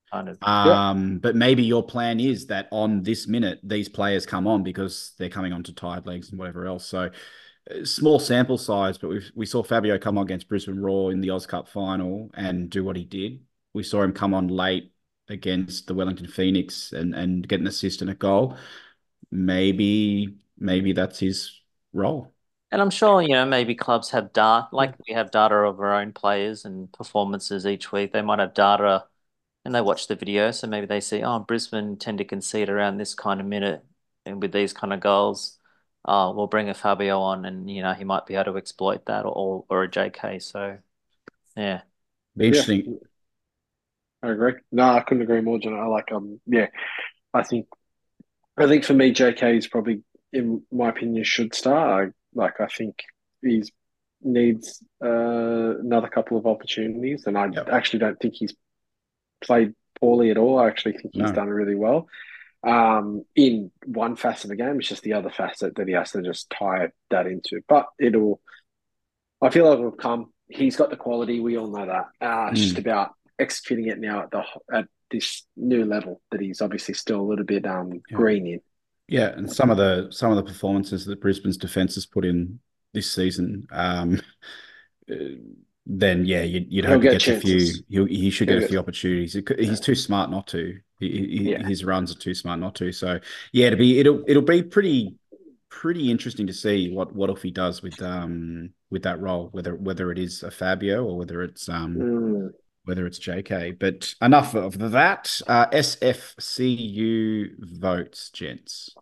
kind of. Yeah. Um, but maybe your plan is that on this minute, these players come on because they're coming onto tired legs and whatever else. So uh, small sample size, but we we saw Fabio come on against Brisbane Roar in the Oz Cup final and do what he did. We saw him come on late against the Wellington Phoenix and and get an assist and a goal. Maybe maybe that's his role. And I'm sure, you know, maybe clubs have data, like we have data of our own players and performances each week. They might have data and they watch the video. So maybe they see, oh, Brisbane tend to concede around this kind of minute and with these kind of goals. Oh, we'll bring a Fabio on and, you know, he might be able to exploit that or, or a J K. So, yeah. Be Yeah, interesting. I agree. No, I couldn't agree more, John. I like um yeah, I think I think for me J K is probably in my opinion should start. I, like I think he's needs uh, another couple of opportunities and I Yep. actually don't think he's played poorly at all. I actually think he's No. done really well. Um, in one facet of the game, it's just the other facet that he has to just tie that into. But it'll I feel like it'll come. He's got the quality. We all know that. Uh, it's just Mm. about executing it now at the at this new level that he's obviously still a little bit um Yeah. green in. Yeah, and some of the some of the performances that Brisbane's defense has put in this season, um, uh, then yeah, you'd, you'd He'll hope he get gets a few. chances. He he should get He'll a get few opportunities. He- yeah, He's too smart not to. He, he, yeah. his runs are too smart not to. So yeah, to be it'll it'll be pretty pretty interesting to see what what if he does with um with that role, whether whether it is a Fabio or whether it's um Mm. whether it's J K. But enough of that. Uh, S F C U votes, gents.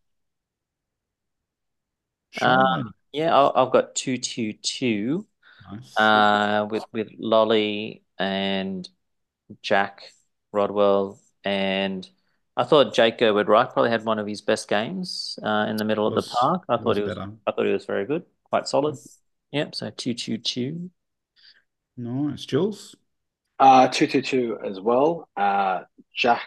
Uh, Sean. yeah, I- I've got two, two, two, Nice. uh, with, with Lolly and Jack Rodwell, and I thought Jake Gerwood Wright probably had one of his best games uh, in the middle of the Was park. I thought was he was better. I thought he was very good, quite solid. Yep, so two two two. Nice. Jules? Uh, two two two as well. Uh, Jack.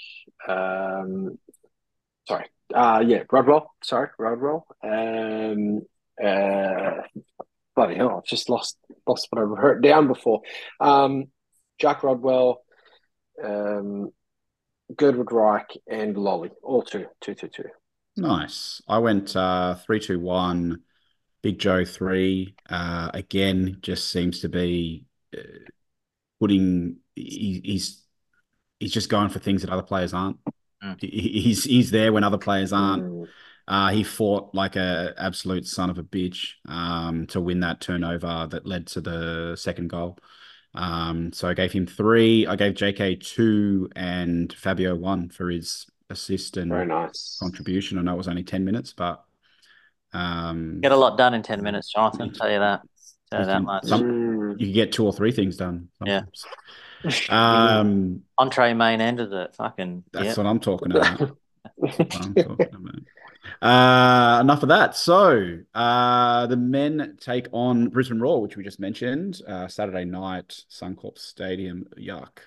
Um, sorry. Uh, yeah, Rodwell. Sorry, Rodwell. Um, uh, bloody hell! I've just lost lost what I wrote down before. Um, Jack Rodwell. Um, Goodwood Reich and Lolly, all two, two, two, two. Nice. I went uh three two one, Big Joe three. Uh again, just seems to be uh, putting he, he's he's just going for things that other players aren't. Mm. He, he's he's there when other players aren't. Mm, Uh, he fought like a absolute son of a bitch um, to win that turnover that led to the second goal. Um, so I gave him three. I gave J K two and Fabio one for his assist very and nice. contribution. I know it was only ten minutes, but um, Get a lot done in ten minutes, Jonathan. it, Tell you that. Tell you you that can much. some Mm. you can get two or three things done Yeah. sometimes. Um, Entree, main, end of it. Fucking that's yeah. what I'm talking about. That's what I'm talking about. Uh, enough of that. So, uh, the men take on Brisbane Roar, which we just mentioned, uh, Saturday night, Suncorp Stadium. Yuck.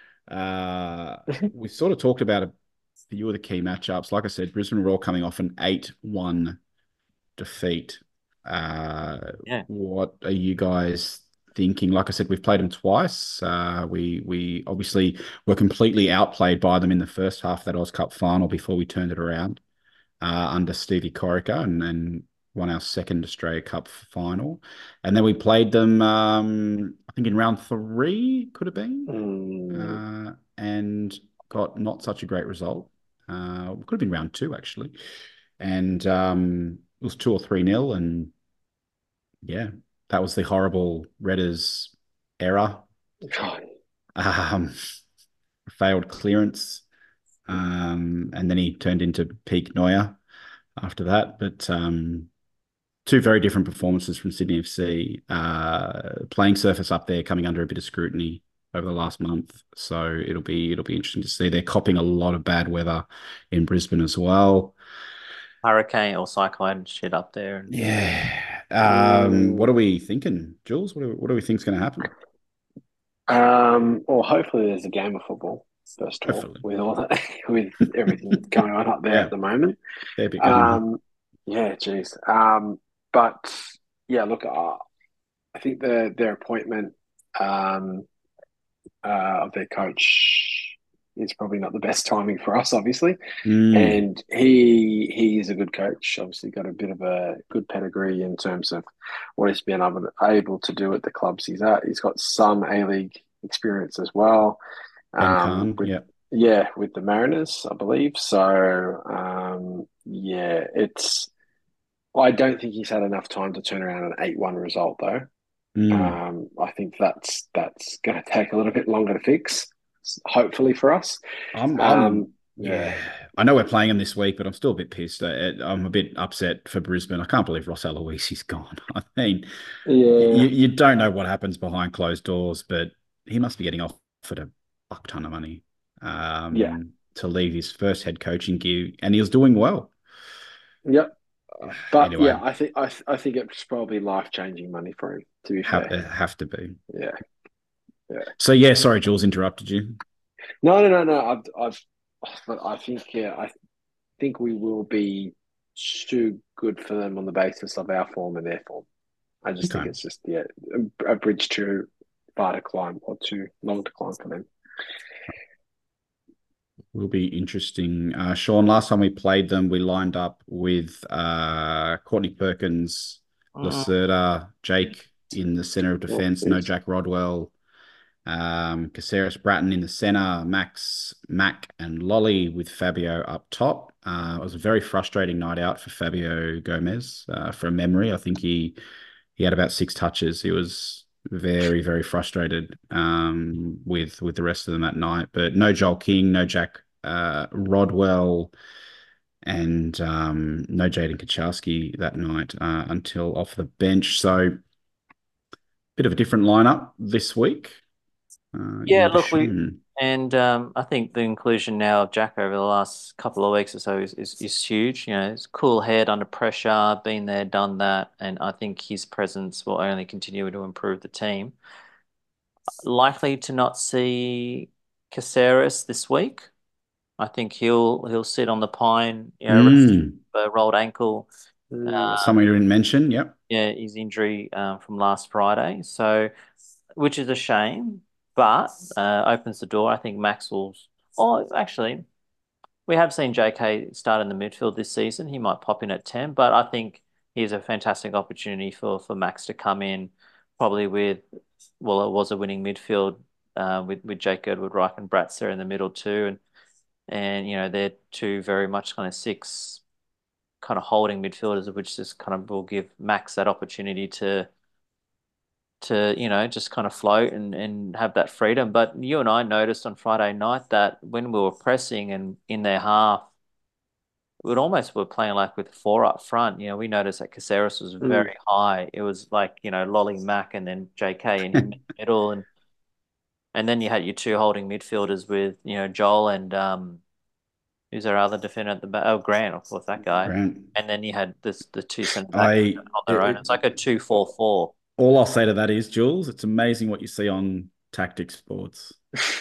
Uh, we sort of talked about a few of the key matchups. Like I said, Brisbane Roar coming off an eight one defeat. Uh, Yeah. what are you guys thinking? Like I said, we've played them twice. Uh, we we obviously were completely outplayed by them in the first half of that Oz Cup final before we turned it around uh, under Stevie Corica and then won our second Australia Cup final. And then we played them, um, I think in round three, could have been, Mm. uh, and got not such a great result. Uh, could have been round two, actually. And um, it was two or three nil. And yeah, that was the horrible Redders error. God. Um, failed clearance. Um, and then he turned into peak Neuer after that. But um, two very different performances from Sydney F C. Uh, playing surface up there coming under a bit of scrutiny over the last month, so it'll be it'll be interesting to see. They're copping a lot of bad weather in Brisbane as well. Hurricane or cyclone shit up there. And Yeah. Um, what Mm. are we thinking, Jules? What do, what do we think's going to happen? Um, well, hopefully there's a game of football, first of all, Hopefully. with all that, with everything going on up there Yeah, at the moment. fair bit going on. Um, yeah, geez. Um, but yeah, look, uh, I think the their appointment um, uh, of their coach. is probably not the best timing for us, obviously. Mm, And he he is a good coach. Obviously, got a bit of a good pedigree in terms of what he's been able to, able to do at the clubs he's at. He's got some A League experience as well. Ben Um, Khan, with yeah. yeah, with the Mariners, I believe. So um, yeah, it's. I don't think he's had enough time to turn around an eight one result, though. Mm. Um, I think that's that's going to take a little bit longer to fix, hopefully for us. I'm, I'm, Um, yeah, yeah. I know we're playing him this week, but I'm still a bit pissed. Uh, I'm a bit upset for Brisbane. I can't believe Ross Aloisi's gone. I mean, yeah, you, you don't know what happens behind closed doors, but he must be getting offered a fuck ton of money yeah, um, to leave his first head coaching gig, and he was doing well. yep. Uh, But anyway, yeah, I think I I think it's probably life changing money for him. To be have fair, have to be. yeah, yeah. So yeah, sorry, Jules, interrupted you. No, no, no, no. I've I've, but I think yeah, I think we will be too good for them on the basis of our form and their form. I just think Okay. it's just yeah, a, a bridge too far to climb or too long to climb for them. Will be interesting. Uh, Sean, last time we played them, we lined up with uh, Courtney Perkins, Mm, Lacerda, Jake in the center of Well, defense, no it's, Jack Rodwell, um, Caceres Bratton in the center, Max, Mac, and Lolly with Fabio up top. Uh, it was a very frustrating night out for Fabio Gomez. Uh, from memory, I think he he had about six touches. He was very, very frustrated um, with with the rest of them that night. But no Joel King, no Jack uh, Rodwell, and um, no Jaden Kaczarski that night uh, until off the bench. So bit of a different lineup this week, uh, you yeah, would look, we assume. and um, I think the inclusion now of Jack over the last couple of weeks or so is, is, is huge. You know, it's cool head under pressure, been there, done that, and I think his presence will only continue to improve the team. Likely to not see Caceres this week. I think he'll he'll sit on the pine, you know, rest Mm, a rolled ankle. mm, Um, something you didn't mention. Yep. yeah, his injury um, from last Friday. So, which is a shame, but uh, opens the door. I think Maxwell's. Oh, actually, we have seen J K start in the midfield this season. He might pop in at ten, but I think he's a fantastic opportunity for for Max to come in, probably with, well, it was a winning midfield uh, with with Jake Girdwood, Reich, and Bratzer in the middle too, and and you know they're two very much kind of six kind of holding midfielders, which just kind of will give Max that opportunity to to you know just kind of float and and have that freedom. But you and I noticed on Friday night that when we were pressing and in their half, we almost were playing like with four up front. You know, we noticed that Caceres was mm. very high. It was like, you know, Lolly Mack and then J K and him in the middle, and and then you had your two holding midfielders with, you know, Joel and um who's our other defender at the back? Oh, Grant, of course, that guy. Grant. And then you had this the two centre backs I on their own. it, It's like a two four four. all I'll say to that is, Jules, it's amazing what you see on Tactic Sports.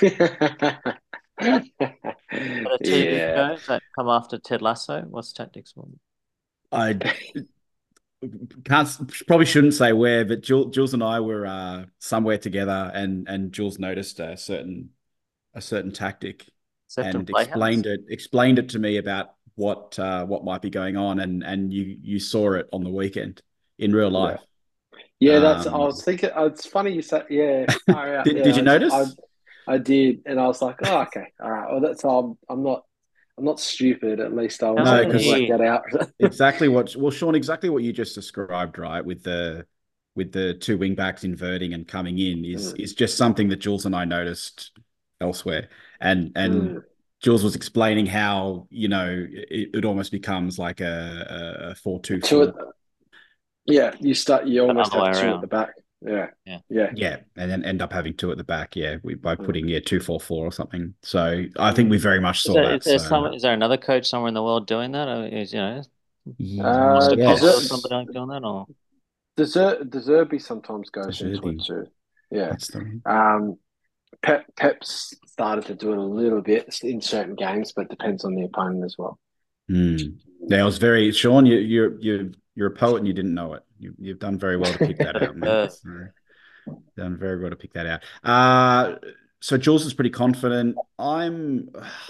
The T V Yeah. shows that come after Ted Lasso. What's Tactics one? I can't probably shouldn't say where, but Jules, Jules and I were uh, somewhere together, and and Jules noticed a certain a certain tactic Sefton and Playhouse. explained it explained it to me about what uh, what might be going on, and and you you saw it on the weekend in real Yeah. life. Yeah, that's. I Um, was thinking. It's funny you said. Yeah, far out. did did Yeah, you I, just, I, notice? I did, and I was like, oh, okay, all right. Well, that's. Um, I'm not. I'm not stupid. At least I was No, able to because work Hey, that out. exactly what well, Sean, exactly what you just described, right? With the with the two wing backs inverting and coming in is Mm, is just something that Jules and I noticed elsewhere. And and mm. Jules was explaining how, you know, it, it almost becomes like a, a four two Two. four. At, yeah, you start. You the almost other way have two at the around. back. Yeah, Yeah. yeah. Yeah, and then end up having two at the back. Yeah, we by Mm, putting yeah two four four or something. So I think mm. we very much Is saw there is that. there So some is there another coach somewhere in the world doing that? Or is, you know, Uh, Postecoglou or dessert, yes, somebody like doing that? Or dessert, Deserby sometimes goes into it Deserby. too. Yeah. That's the one. Um, Pep Pep's started to do it a little bit in certain games, but depends on the opponent as well. Mm. Yeah, I was very Sean. You, you're you you're a poet and you didn't know it. You, you've done very well to pick that but out, mate. uh, So, done very well to pick that out. Uh, so Jules is pretty confident. I'm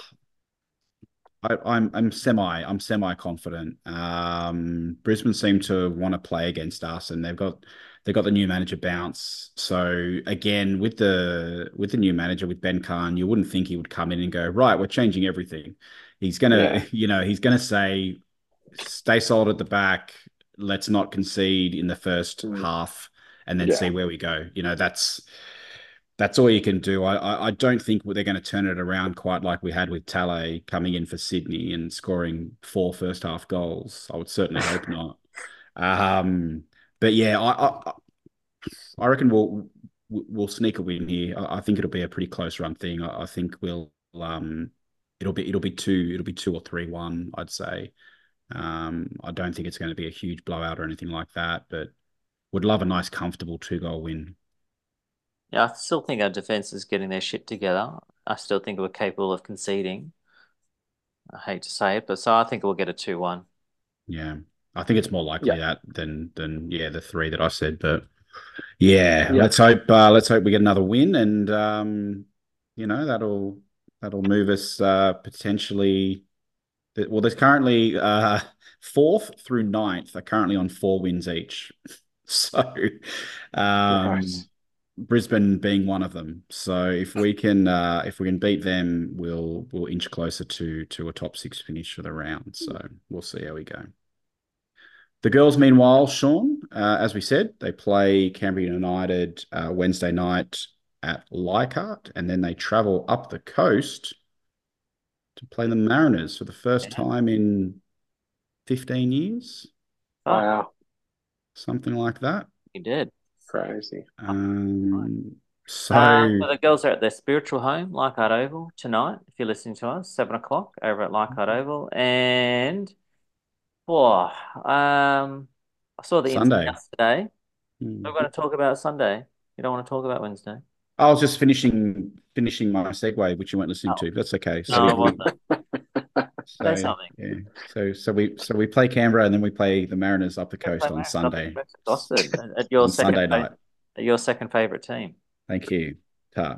I, I'm I'm semi I'm semi confident. Um, Brisbane seem to want to play against us, and they've got they've got the new manager bounce. So again, with the with the new manager with Ben Kahn, you wouldn't think he would come in and go, right, we're changing everything. He's gonna, Yeah. you know, he's gonna say, stay solid at the back. Let's not concede in the first Mm. half, and then see Yeah. where we go. You know, that's that's all you can do. I, I, I don't think they're going to turn it around quite like we had with Tale coming in for Sydney and scoring four first half goals. I would certainly hope not. Um, but yeah, I, I I reckon we'll we'll sneak a win here. I, I think it'll be a pretty close run thing. I, I think we'll um it'll be it'll be two it'll be two or three one. I'd say. Um, I don't think it's going to be a huge blowout or anything like that, but would love a nice comfortable two goal win. Yeah, I still think our defense is getting their shit together. I still think we're capable of conceding. I hate to say it, but so I think we'll get a two one. Yeah. I think it's more Yeah. likely that than than yeah, the three that I said. But yeah, Yeah. let's hope uh, let's hope we get another win and um, you know, that'll that'll move us uh potentially well, there's currently uh fourth through ninth are currently on four wins each. So um Right. Brisbane being one of them. So if we can uh if we can beat them, we'll we'll inch closer to to a top six finish for the round. So we'll see how we go. The girls, meanwhile, Sean, uh, as we said, they play Canberra United uh, Wednesday night at Leichhardt, and then they travel up the coast to play the Mariners for the first Yeah. time in fifteen years, Fuck, Wow. something like that. you did. Crazy. Um, Uh, so so the girls are at their spiritual home, Leichhardt Oval, tonight. If you're listening to us, seven o'clock over at Leichhardt Oval, and oh, um, I saw the ins and Sunday. outs today. We're Hmm. going to talk about Sunday. You don't want to talk about Wednesday? I was just finishing finishing my segue, which you weren't listening Oh, to. That's okay. So no, we, it we wasn't. Say so something. yeah. So so we so we play Canberra and then we play the Mariners up the Go play coast on Mariners up the Sunday. coast of Gosford at at your On second Sunday fa- night. at your second favorite team. Thank you. Ta.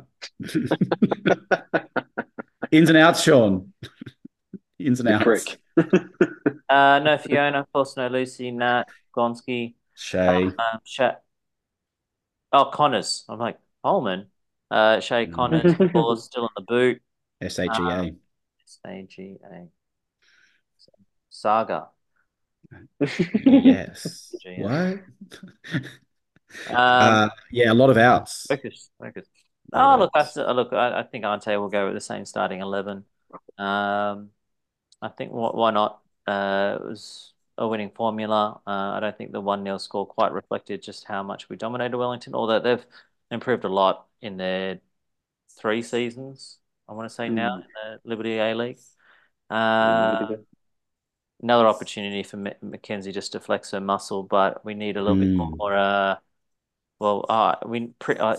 Ins and outs, Sean. Ins and You outs. prick. Uh, no Fiona, of course, no Lucy, Nat, Gonski, Shay. um, Sha oh Connors. I'm like Holman. Uh, Shay Connors, of Mm. course, still in the boot. S H E Um, A. S A G A Saga. Yes. G A. What? Um, Uh, yeah, a lot of outs. focus, focus. A lot of Oh, look, I, outs. still- look, I, I think Ante will go with the same starting eleven. Um, I think wh why not? Uh, it was a winning formula. Uh, I don't think the one nil score quite reflected just how much we dominated Wellington, although they've improved a lot in their three seasons, I want to say now, Mm. in the Liberty A League. Liberty Uh, Day. another opportunity for M Mackenzie just to flex her muscle, but we need a little bit Mm. more. Uh, well, uh, we pre uh,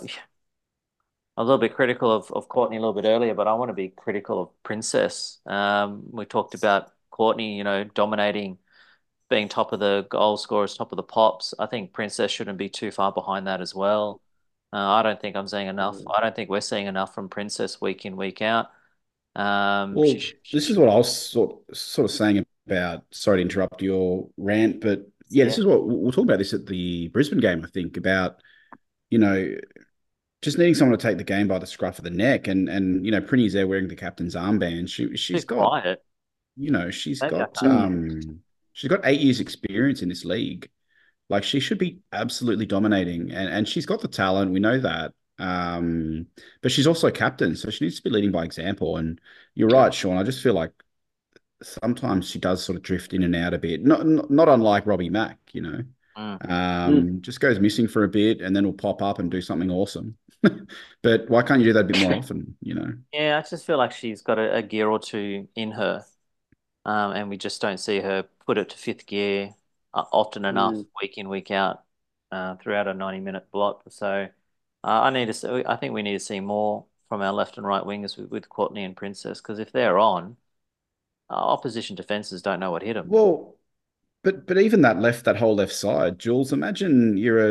a little bit critical of, of Courtney a little bit earlier, but I want to be critical of Princess. Um, we talked about Courtney, you know, dominating, being top of the goal scorers, top of the pops. I think Princess shouldn't be too far behind that as well. Uh, I don't think I'm seeing enough. Mm. I don't think we're seeing enough from Princess week in, week out. Um, she, Well, she, this is what I was sort sort of saying about. Sorry to interrupt your rant, but yeah, this yeah, is what we'll talk about this at the Brisbane game. I think about you know just needing someone to take the game by the scruff of the neck, and and you know Prinny's there wearing the captain's armband. She too she's got quiet. you know she's Maybe I got can't. Mm. um she's got eight years experience in this league. Like she should be absolutely dominating, and and she's got the talent. We know that. Um, but she's also captain, so she needs to be leading by example. And you're right, Sean. I just feel like sometimes she does sort of drift in and out a bit. Not not, not unlike Robbie Mack, you know. Mm. Mm. Um, just goes missing for a bit and then will pop up and do something awesome. But why can't you do that a bit more often, you know? Yeah, I just feel like she's got a, a gear or two in her. Um, and we just don't see her put it to fifth gear uh, often enough, Mm. week in, week out, uh, throughout a ninety minute block. So uh, I need to see, I think we need to see more from our left and right wingers with, with Courtney and Princess, because if they're on, uh, opposition defenses don't know what hit them. Well, but but even that left, that whole left side, Jules, imagine you're a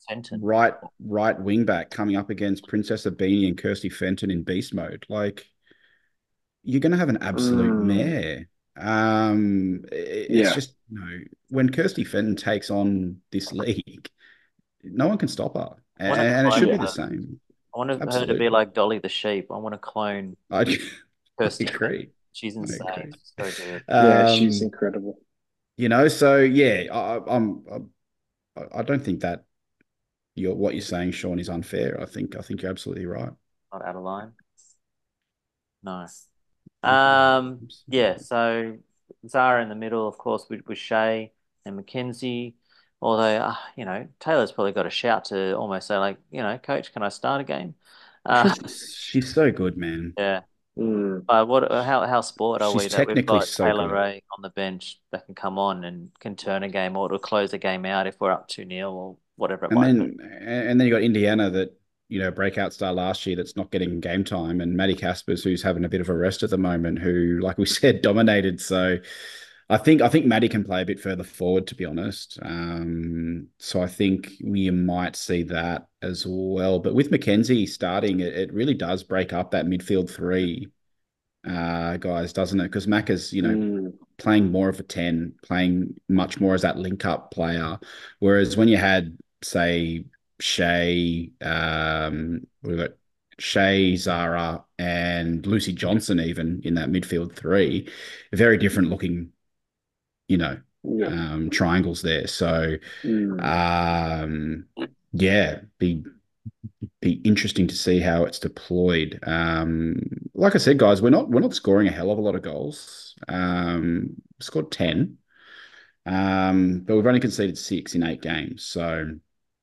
Fenton. right right wing back coming up against Princess Beanie and Kirsty Fenton in beast mode. Like, you're going to have an absolute Mm, mare. Um, it's yeah, just, you know, when Kirsty Fenton takes on this league, no one can stop her. I want to And it should clone be yeah. the her. same. I want her to be Absolutely. like Dolly the sheep. I want to clone I, I Kirsty Fenton. agree. She's I insane. agree. She's so good. Yeah, she's Um, incredible. you know, so yeah, I, I'm, I, I don't think that you're, what you're saying, Sean, is unfair. I think, I think you're absolutely right. Not out of line. No. Yeah, Um, yeah, absolutely. so Zara in the middle, of course, with, with Shay and Mackenzie. Although, uh, you know, Taylor's probably got a shout to almost say, like, you know, coach, can I start a game? Uh, She's, she's so good, man. yeah. Mm, But what, how, how sport are She's we that we've technically got so Taylor good. Ray on the bench that can come on and can turn a game or to close a game out if we're up two nil or whatever it And might be. then and then you got Indiana that, you know, breakout star last year that's not getting game time, and Maddie Caspers who's having a bit of a rest at the moment, who, like we said, dominated. So I think I think Maddie can play a bit further forward, to be honest. Um, so I think we might see that as well. But with Mackenzie starting, it, it really does break up that midfield three uh, guys, doesn't it? Because Mac is, you know, mm, playing more of a ten, playing much more as that link up player. Whereas when you had, say, Shay, um, we got Shay, Zara, and Lucy Johnson, even in that midfield three, very different looking, you know, yeah. um, triangles there. So, Mm, um, yeah, be be interesting to see how it's deployed. Um, like I said, guys, we're not we're not scoring a hell of a lot of goals. Um, scored ten, um, but we've only conceded six in eight games. So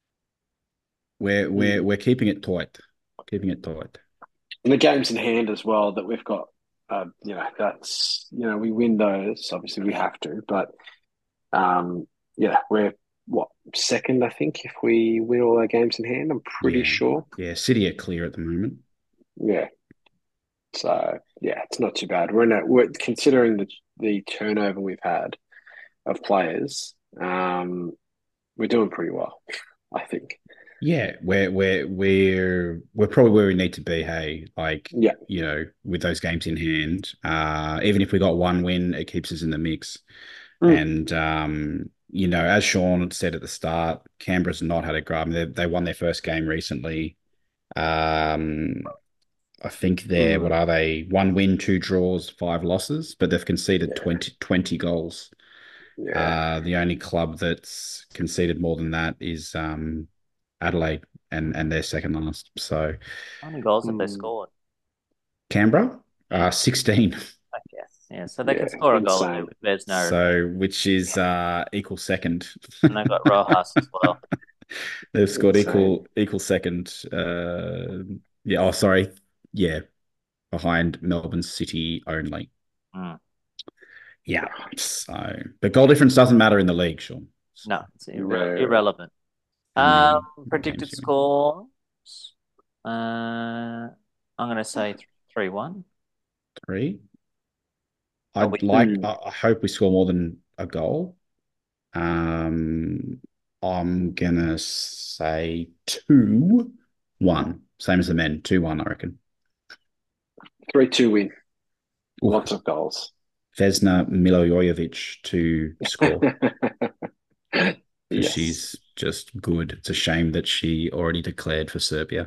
we're we're mm. we're keeping it tight, keeping it tight. And the games in hand as well that we've got. Uh, you know, that's you know we win those. Obviously, we have to, but um, yeah, we're what second, I think, if we win all our games in hand. I'm pretty Yeah, sure. yeah. City are clear at the moment. Yeah, so yeah, it's not too bad. We're in a, we're considering the the turnover we've had of players. Um, we're doing pretty well, I think. Yeah, we're we're we're we're probably where we need to be. Hey, like, Yeah. you know, with those games in hand, uh, even if we got one win, it keeps us in the mix. Mm. And um, you know, as Sean said at the start, Canberra's not had a great. I mean, they, they won their first game recently. Um, I think they're, what Mm. are they? One win, two draws, five losses, but they've conceded Yeah. twenty twenty goals. Yeah. Uh, the only club that's conceded more than that is um, Adelaide, and and they're second last. So How many goals have they Mm. scored? Canberra, uh, Yeah, sixteen. okay. Yeah, so they can Yeah. score a goal a bit Insane. with Vesna and So which is uh, equal second. and they've got Rojas as well. They've scored Insane. equal equal second. Uh, yeah. Oh, sorry. Yeah, behind Melbourne City only. Mm. Yeah. So, but goal difference doesn't matter in the league, Sean. So, No, it's irre No. irrelevant. how Um, many predicted games you win? scores. Uh, I'm going to say three one. Three. A I'd win. like. Mm. I I hope we score more than a goal. Um, I'm gonna say two one. Same as the men. Two one. I reckon. three two win. Ooh, Lots of goals. Vesna Milojevic to score, because Yes. she's just good. It's a shame that she already declared for Serbia.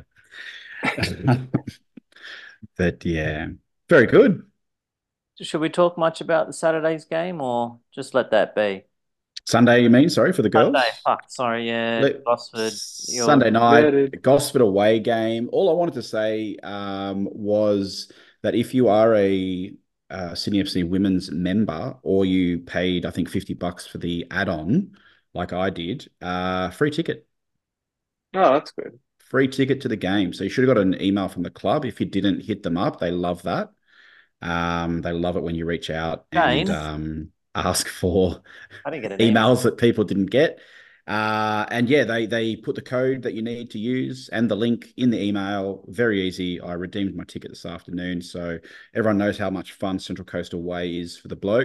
But yeah, very good. Should we talk much about the Saturday's game or just let that be? Sunday, you mean? Sorry for the Sunday, girls. fuck, sorry, yeah, Let, Gosford, you're Sunday Yeah, night, dude. Gosford away game. All I wanted to say um, was that if you are a uh, Sydney F C women's member, or you paid, I think, fifty bucks for the add-on, like I did, uh, free ticket. Oh, that's good. Free ticket to the game. So you should have got an email from the club. If you didn't hit them up, they love that. Um, they love it when you reach out and Jane. um, ask for I didn't get an email. emails that people didn't get. Uh, and yeah, they they put the code that you need to use and the link in the email. Very easy. I redeemed my ticket this afternoon, so everyone knows how much fun Central Coast Away is for the blokes.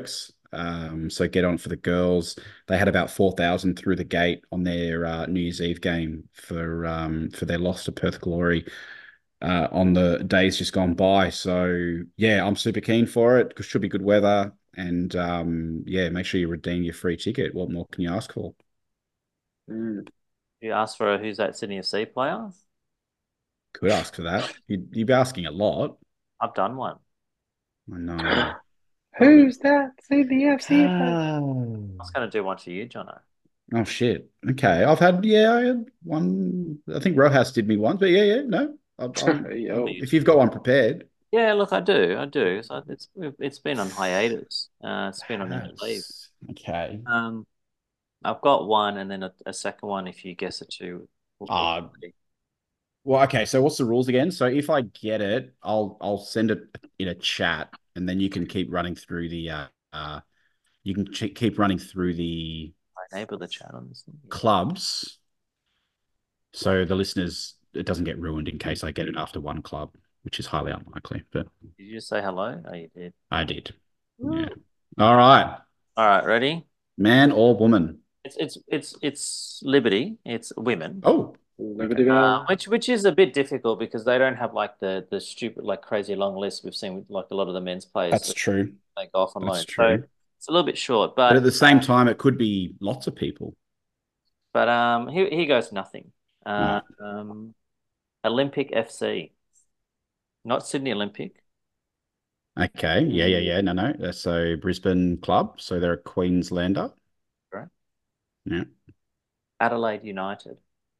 Um, so get on for the girls. They had about four thousand through the gate on their uh, New Year's Eve game for um, for their loss to Perth Glory uh, on the days just gone by. So yeah, I'm super keen for it. It should be good weather, and um, yeah, make sure you redeem your free ticket. What more can you ask for? Mm. You asked for a who's that Sydney F C player? Could ask for that. You'd, you'd be asking a lot. I've done one. I know. Who's that? See the F C player. I was going to do one to you, Jono. Oh shit. Okay. I've had yeah, I had one. I think Rojas did me once, but yeah, yeah, no. I'm, I'm, Yo. if you've got one prepared, Yeah, look, I do, I do. So it's it's been on hiatus. Uh, it's been on injured leave. Has. Okay. Um, I've got one, and then a, a second one if you guess it too. Uh well, okay. So what's the rules again? So if I get it, I'll I'll send it in a chat, and then you can keep running through the uh, uh you can ch- keep running through the I enable the chat on this thing. clubs, so the listeners it doesn't get ruined in case I get it after one club, which is highly unlikely. But Did you just say hello? Oh, you did. I did. Yeah. All right. All right, ready? Man or woman? It's it's it's it's Liberty. It's women. Oh, Liberty Uh, Bell. which which is a bit difficult because they don't have like the the stupid like crazy long list we've seen with like a lot of the men's players that's that true. they go off on That's loan. So true. it's a little bit short, But at but the same time, it could be lots of people. but um here here goes nothing. Uh, Oh, um, Olympic F C, not Sydney Olympic. okay. Yeah, yeah, yeah. No, no. Uh, So Brisbane club. So they're a Queenslander. Right. Yeah. Adelaide United.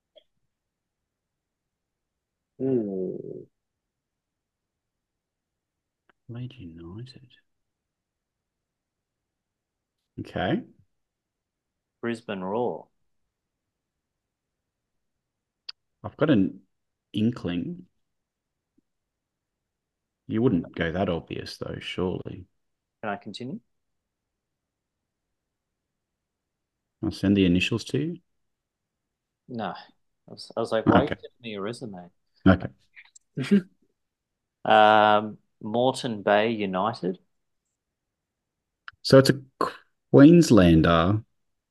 Mm. Adelaide United. Okay. Brisbane Roar. I've got an inkling. You wouldn't go that obvious though, surely. Can I continue? I'll send the initials to you. No. I was, I was like, why are you Okay. sending me your resume? Okay. Um, Moreton Bay United. So it's a Queenslander.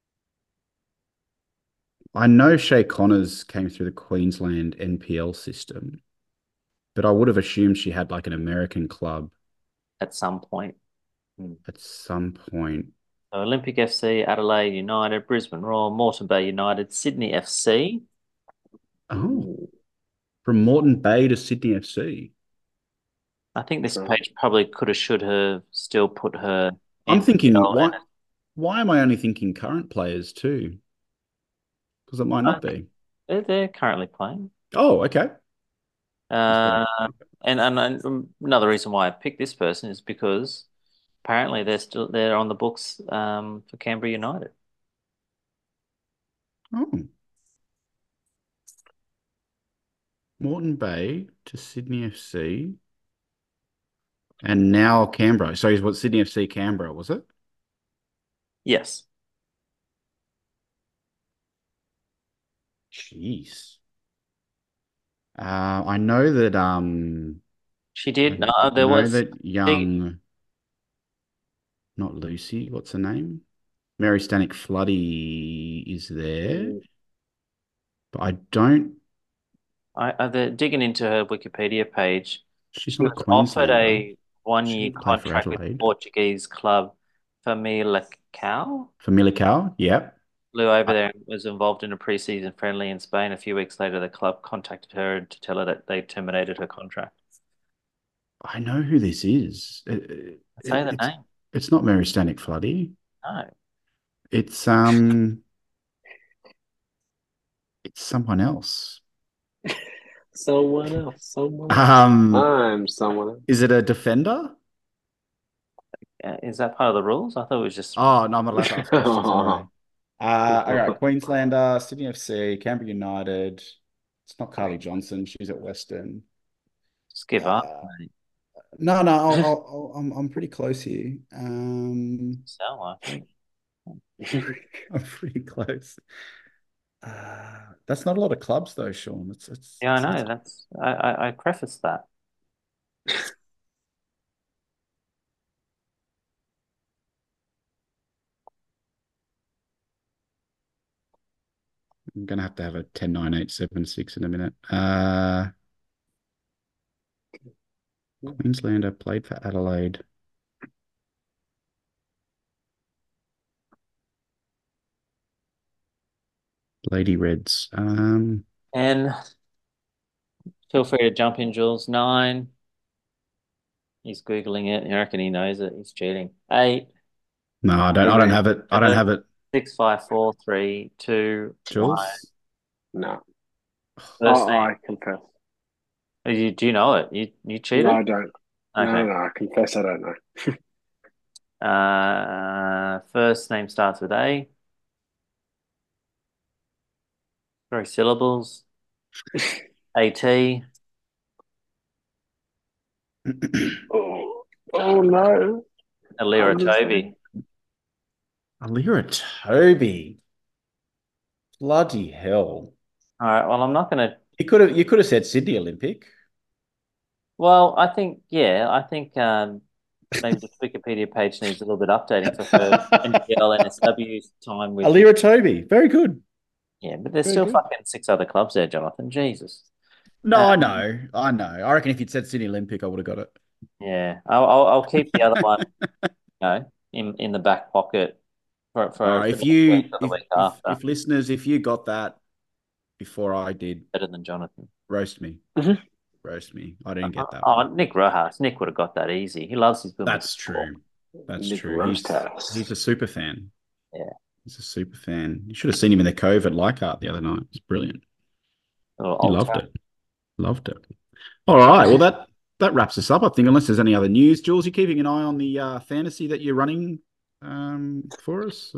I know Shay Connors came through the Queensland N P L system, but I would have assumed she had like an American club At some point. Hmm. at some point. So Olympic F C, Adelaide United, Brisbane Roar, Moreton Bay United, Sydney F C. Oh, from Moreton Bay to Sydney F C. I think this So, page probably could have, should have still put her I'm thinking, N P L and why why am I only thinking current players too? Because it might uh, not be. they're, they're currently playing. Oh, okay. That's what Uh, I and, and and another reason why I picked this person is because apparently they're still they're on the books um, for Canberra United. Oh, Moreton Bay to Sydney F C. And now Canberra. So he's what Sydney F C Canberra, was it? Yes. Jeez. Uh, I know that um She I did. Uh, there know was that big. young, not Lucy, what's her name? Mary Stanek Floody is there, mm, but I don't, I, I they're digging into her Wikipedia page. she's She not a was offered Queenslander. a She one-year didn't play for contract with Adelaide. Portuguese club Famalicão. Famalicão, yep. Flew over I, there and was involved in a pre-season friendly in Spain. A few weeks later, the club contacted her to tell her that they terminated her contract. I know who this is. It, it, Say the it's name. it's not Mary Stanek Floody. No. It's um it's someone else. someone else. Someone else. Um, I'm someone else. is it a defender? Uh, Is that part of the rules? I thought it was just Oh, no, I'm not allowed to ask questions, am I? Uh, all right, Queenslander, Sydney F C, Canberra United. It's not Carly Johnson. She's at Western. just give up. Uh, Mate. no, no, I'll, I'll, I'll, I'm, I'm pretty close here. Um, Sound like I'm pretty close. Uh, that's not a lot of clubs, though, Sean. It's, it's, Yeah, I it's, know. it's That's I, I, I prefaced that. I'm going to have to have a ten, nine, eight, seven, six in a minute. Uh, Queenslander played for Adelaide. Lady Reds. Um, And feel free to jump in, Jules. Nine. He's Googling it. I reckon he knows it. He's cheating. Eight. no, I don't. I don't have it. I don't have it. Six, five, four, three, two, one. Jules? No. First Oh, name. I confess. Oh, You, do you know it? You you cheated? No, I don't. No, Okay. no, I confess I don't know. Uh, first name starts with A. Three syllables. AT. Oh, oh no. Alira I'm just Toby. Alira Toby. Bloody hell. All right. Well, I'm not going to. You could have you could have said Sydney Olympic. Well, I think, yeah, I think um, maybe the Wikipedia page needs a little bit updating for her N P L, N S W's time with. Alira Toby. Very good. Yeah, but there's Very still good. fucking six other clubs there, Jonathan. Jesus. No, Uh, I know. I know. I reckon if you'd said Sydney Olympic, I would have got it. Yeah, I'll, I'll I'll keep the other one, you know, in in the back pocket for for, All for right. the If next you week or the if week if after. if listeners, if you got that before I did, Better than Jonathan. roast me. Mhm. Roast me. I didn't get that Oh, one. Nick Rojas. Nick would have got that easy. He loves his Wimbledon That's football. true. That's Nick true. He's Roasthouse. he's a super fan. Yeah. He's a super fan. You should have seen him in the Cove at Leichhardt the other night. It's brilliant. Little He ultra. loved it. Loved it. All right. Well, that that wraps us up, I think, unless there's any other news. Jules, you keeping an eye on the uh, fantasy that you're running um, for us?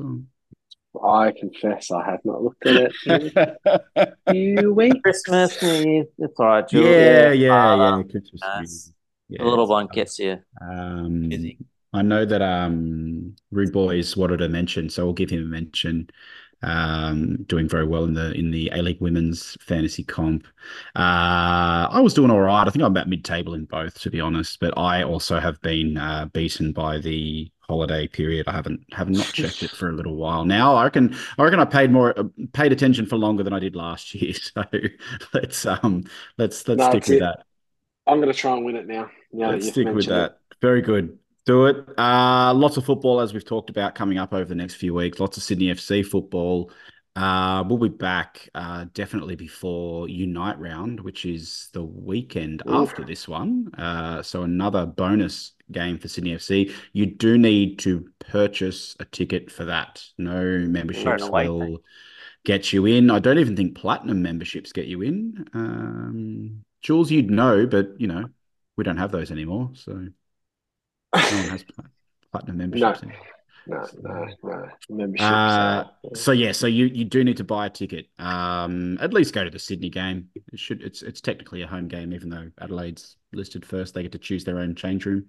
I confess I have not looked at it in a few weeks. Christmas, New Year's. It's all right, Jules. yeah, yeah, Uh, yeah. Christmas. nice. Yeah, The little it's one fun. gets you Um, busy. I know that um, Rude Boys wanted a mention, so we'll give him a mention. Um, doing very well in the in the A League Women's Fantasy Comp. Uh, I was doing all right. I think I'm about mid-table in both, to be honest. But I also have been uh, beaten by the holiday period. I haven't have not checked it for a little while now. I reckon I reckon I paid more uh, paid attention for longer than I did last year. So let's um let's let's No, stick it's with it. that. I'm going to try and win it now. Now that Let's you've stick with mentioned it. that. Very good. Do it. Uh, lots of football, as we've talked about, coming up over the next few weeks. Lots of Sydney F C football. Uh, we'll be back uh, definitely before Unite round, which is the weekend Ooh. after this one. Uh, so another bonus game for Sydney F C. You do need to purchase a ticket for that. No memberships away will thing. get you in. I don't even think platinum memberships get you in. Um, Jules, you'd know, but you know, we don't have those anymore. So no one has plat- platinum memberships No. anymore. No, So, no, no. Memberships. uh, are- so yeah, so you you do need to buy a ticket. Um, at least go to the Sydney game. It should it's it's technically a home game, even though Adelaide's listed first. They get to choose their own change room.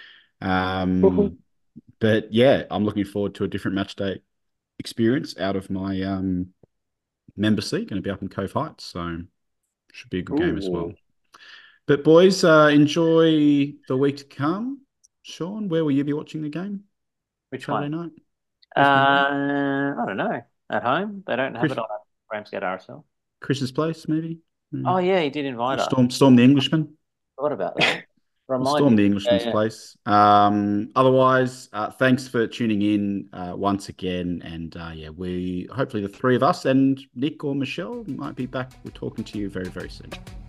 Um, but yeah, I'm looking forward to a different match day experience out of my um member seat. Going to be up in Cove Heights, so should be a good game as well. Ooh. But boys, uh, enjoy the week to come. Sean, where will you be watching the game? Which Saturday one? night? Uh, I don't know. At home? They don't have Chris, it on Ramsgate R S L. Chris's place, maybe? Oh, yeah, he did invite us. Storm, storm the Englishman. Forgot about that. We'll Remind storm me. the Englishman's Yeah, yeah. place. Um, otherwise, uh, thanks for tuning in uh, once again. And uh, yeah, we hopefully the three of us and Nick or Michelle might be back. We're talking to you very, very soon.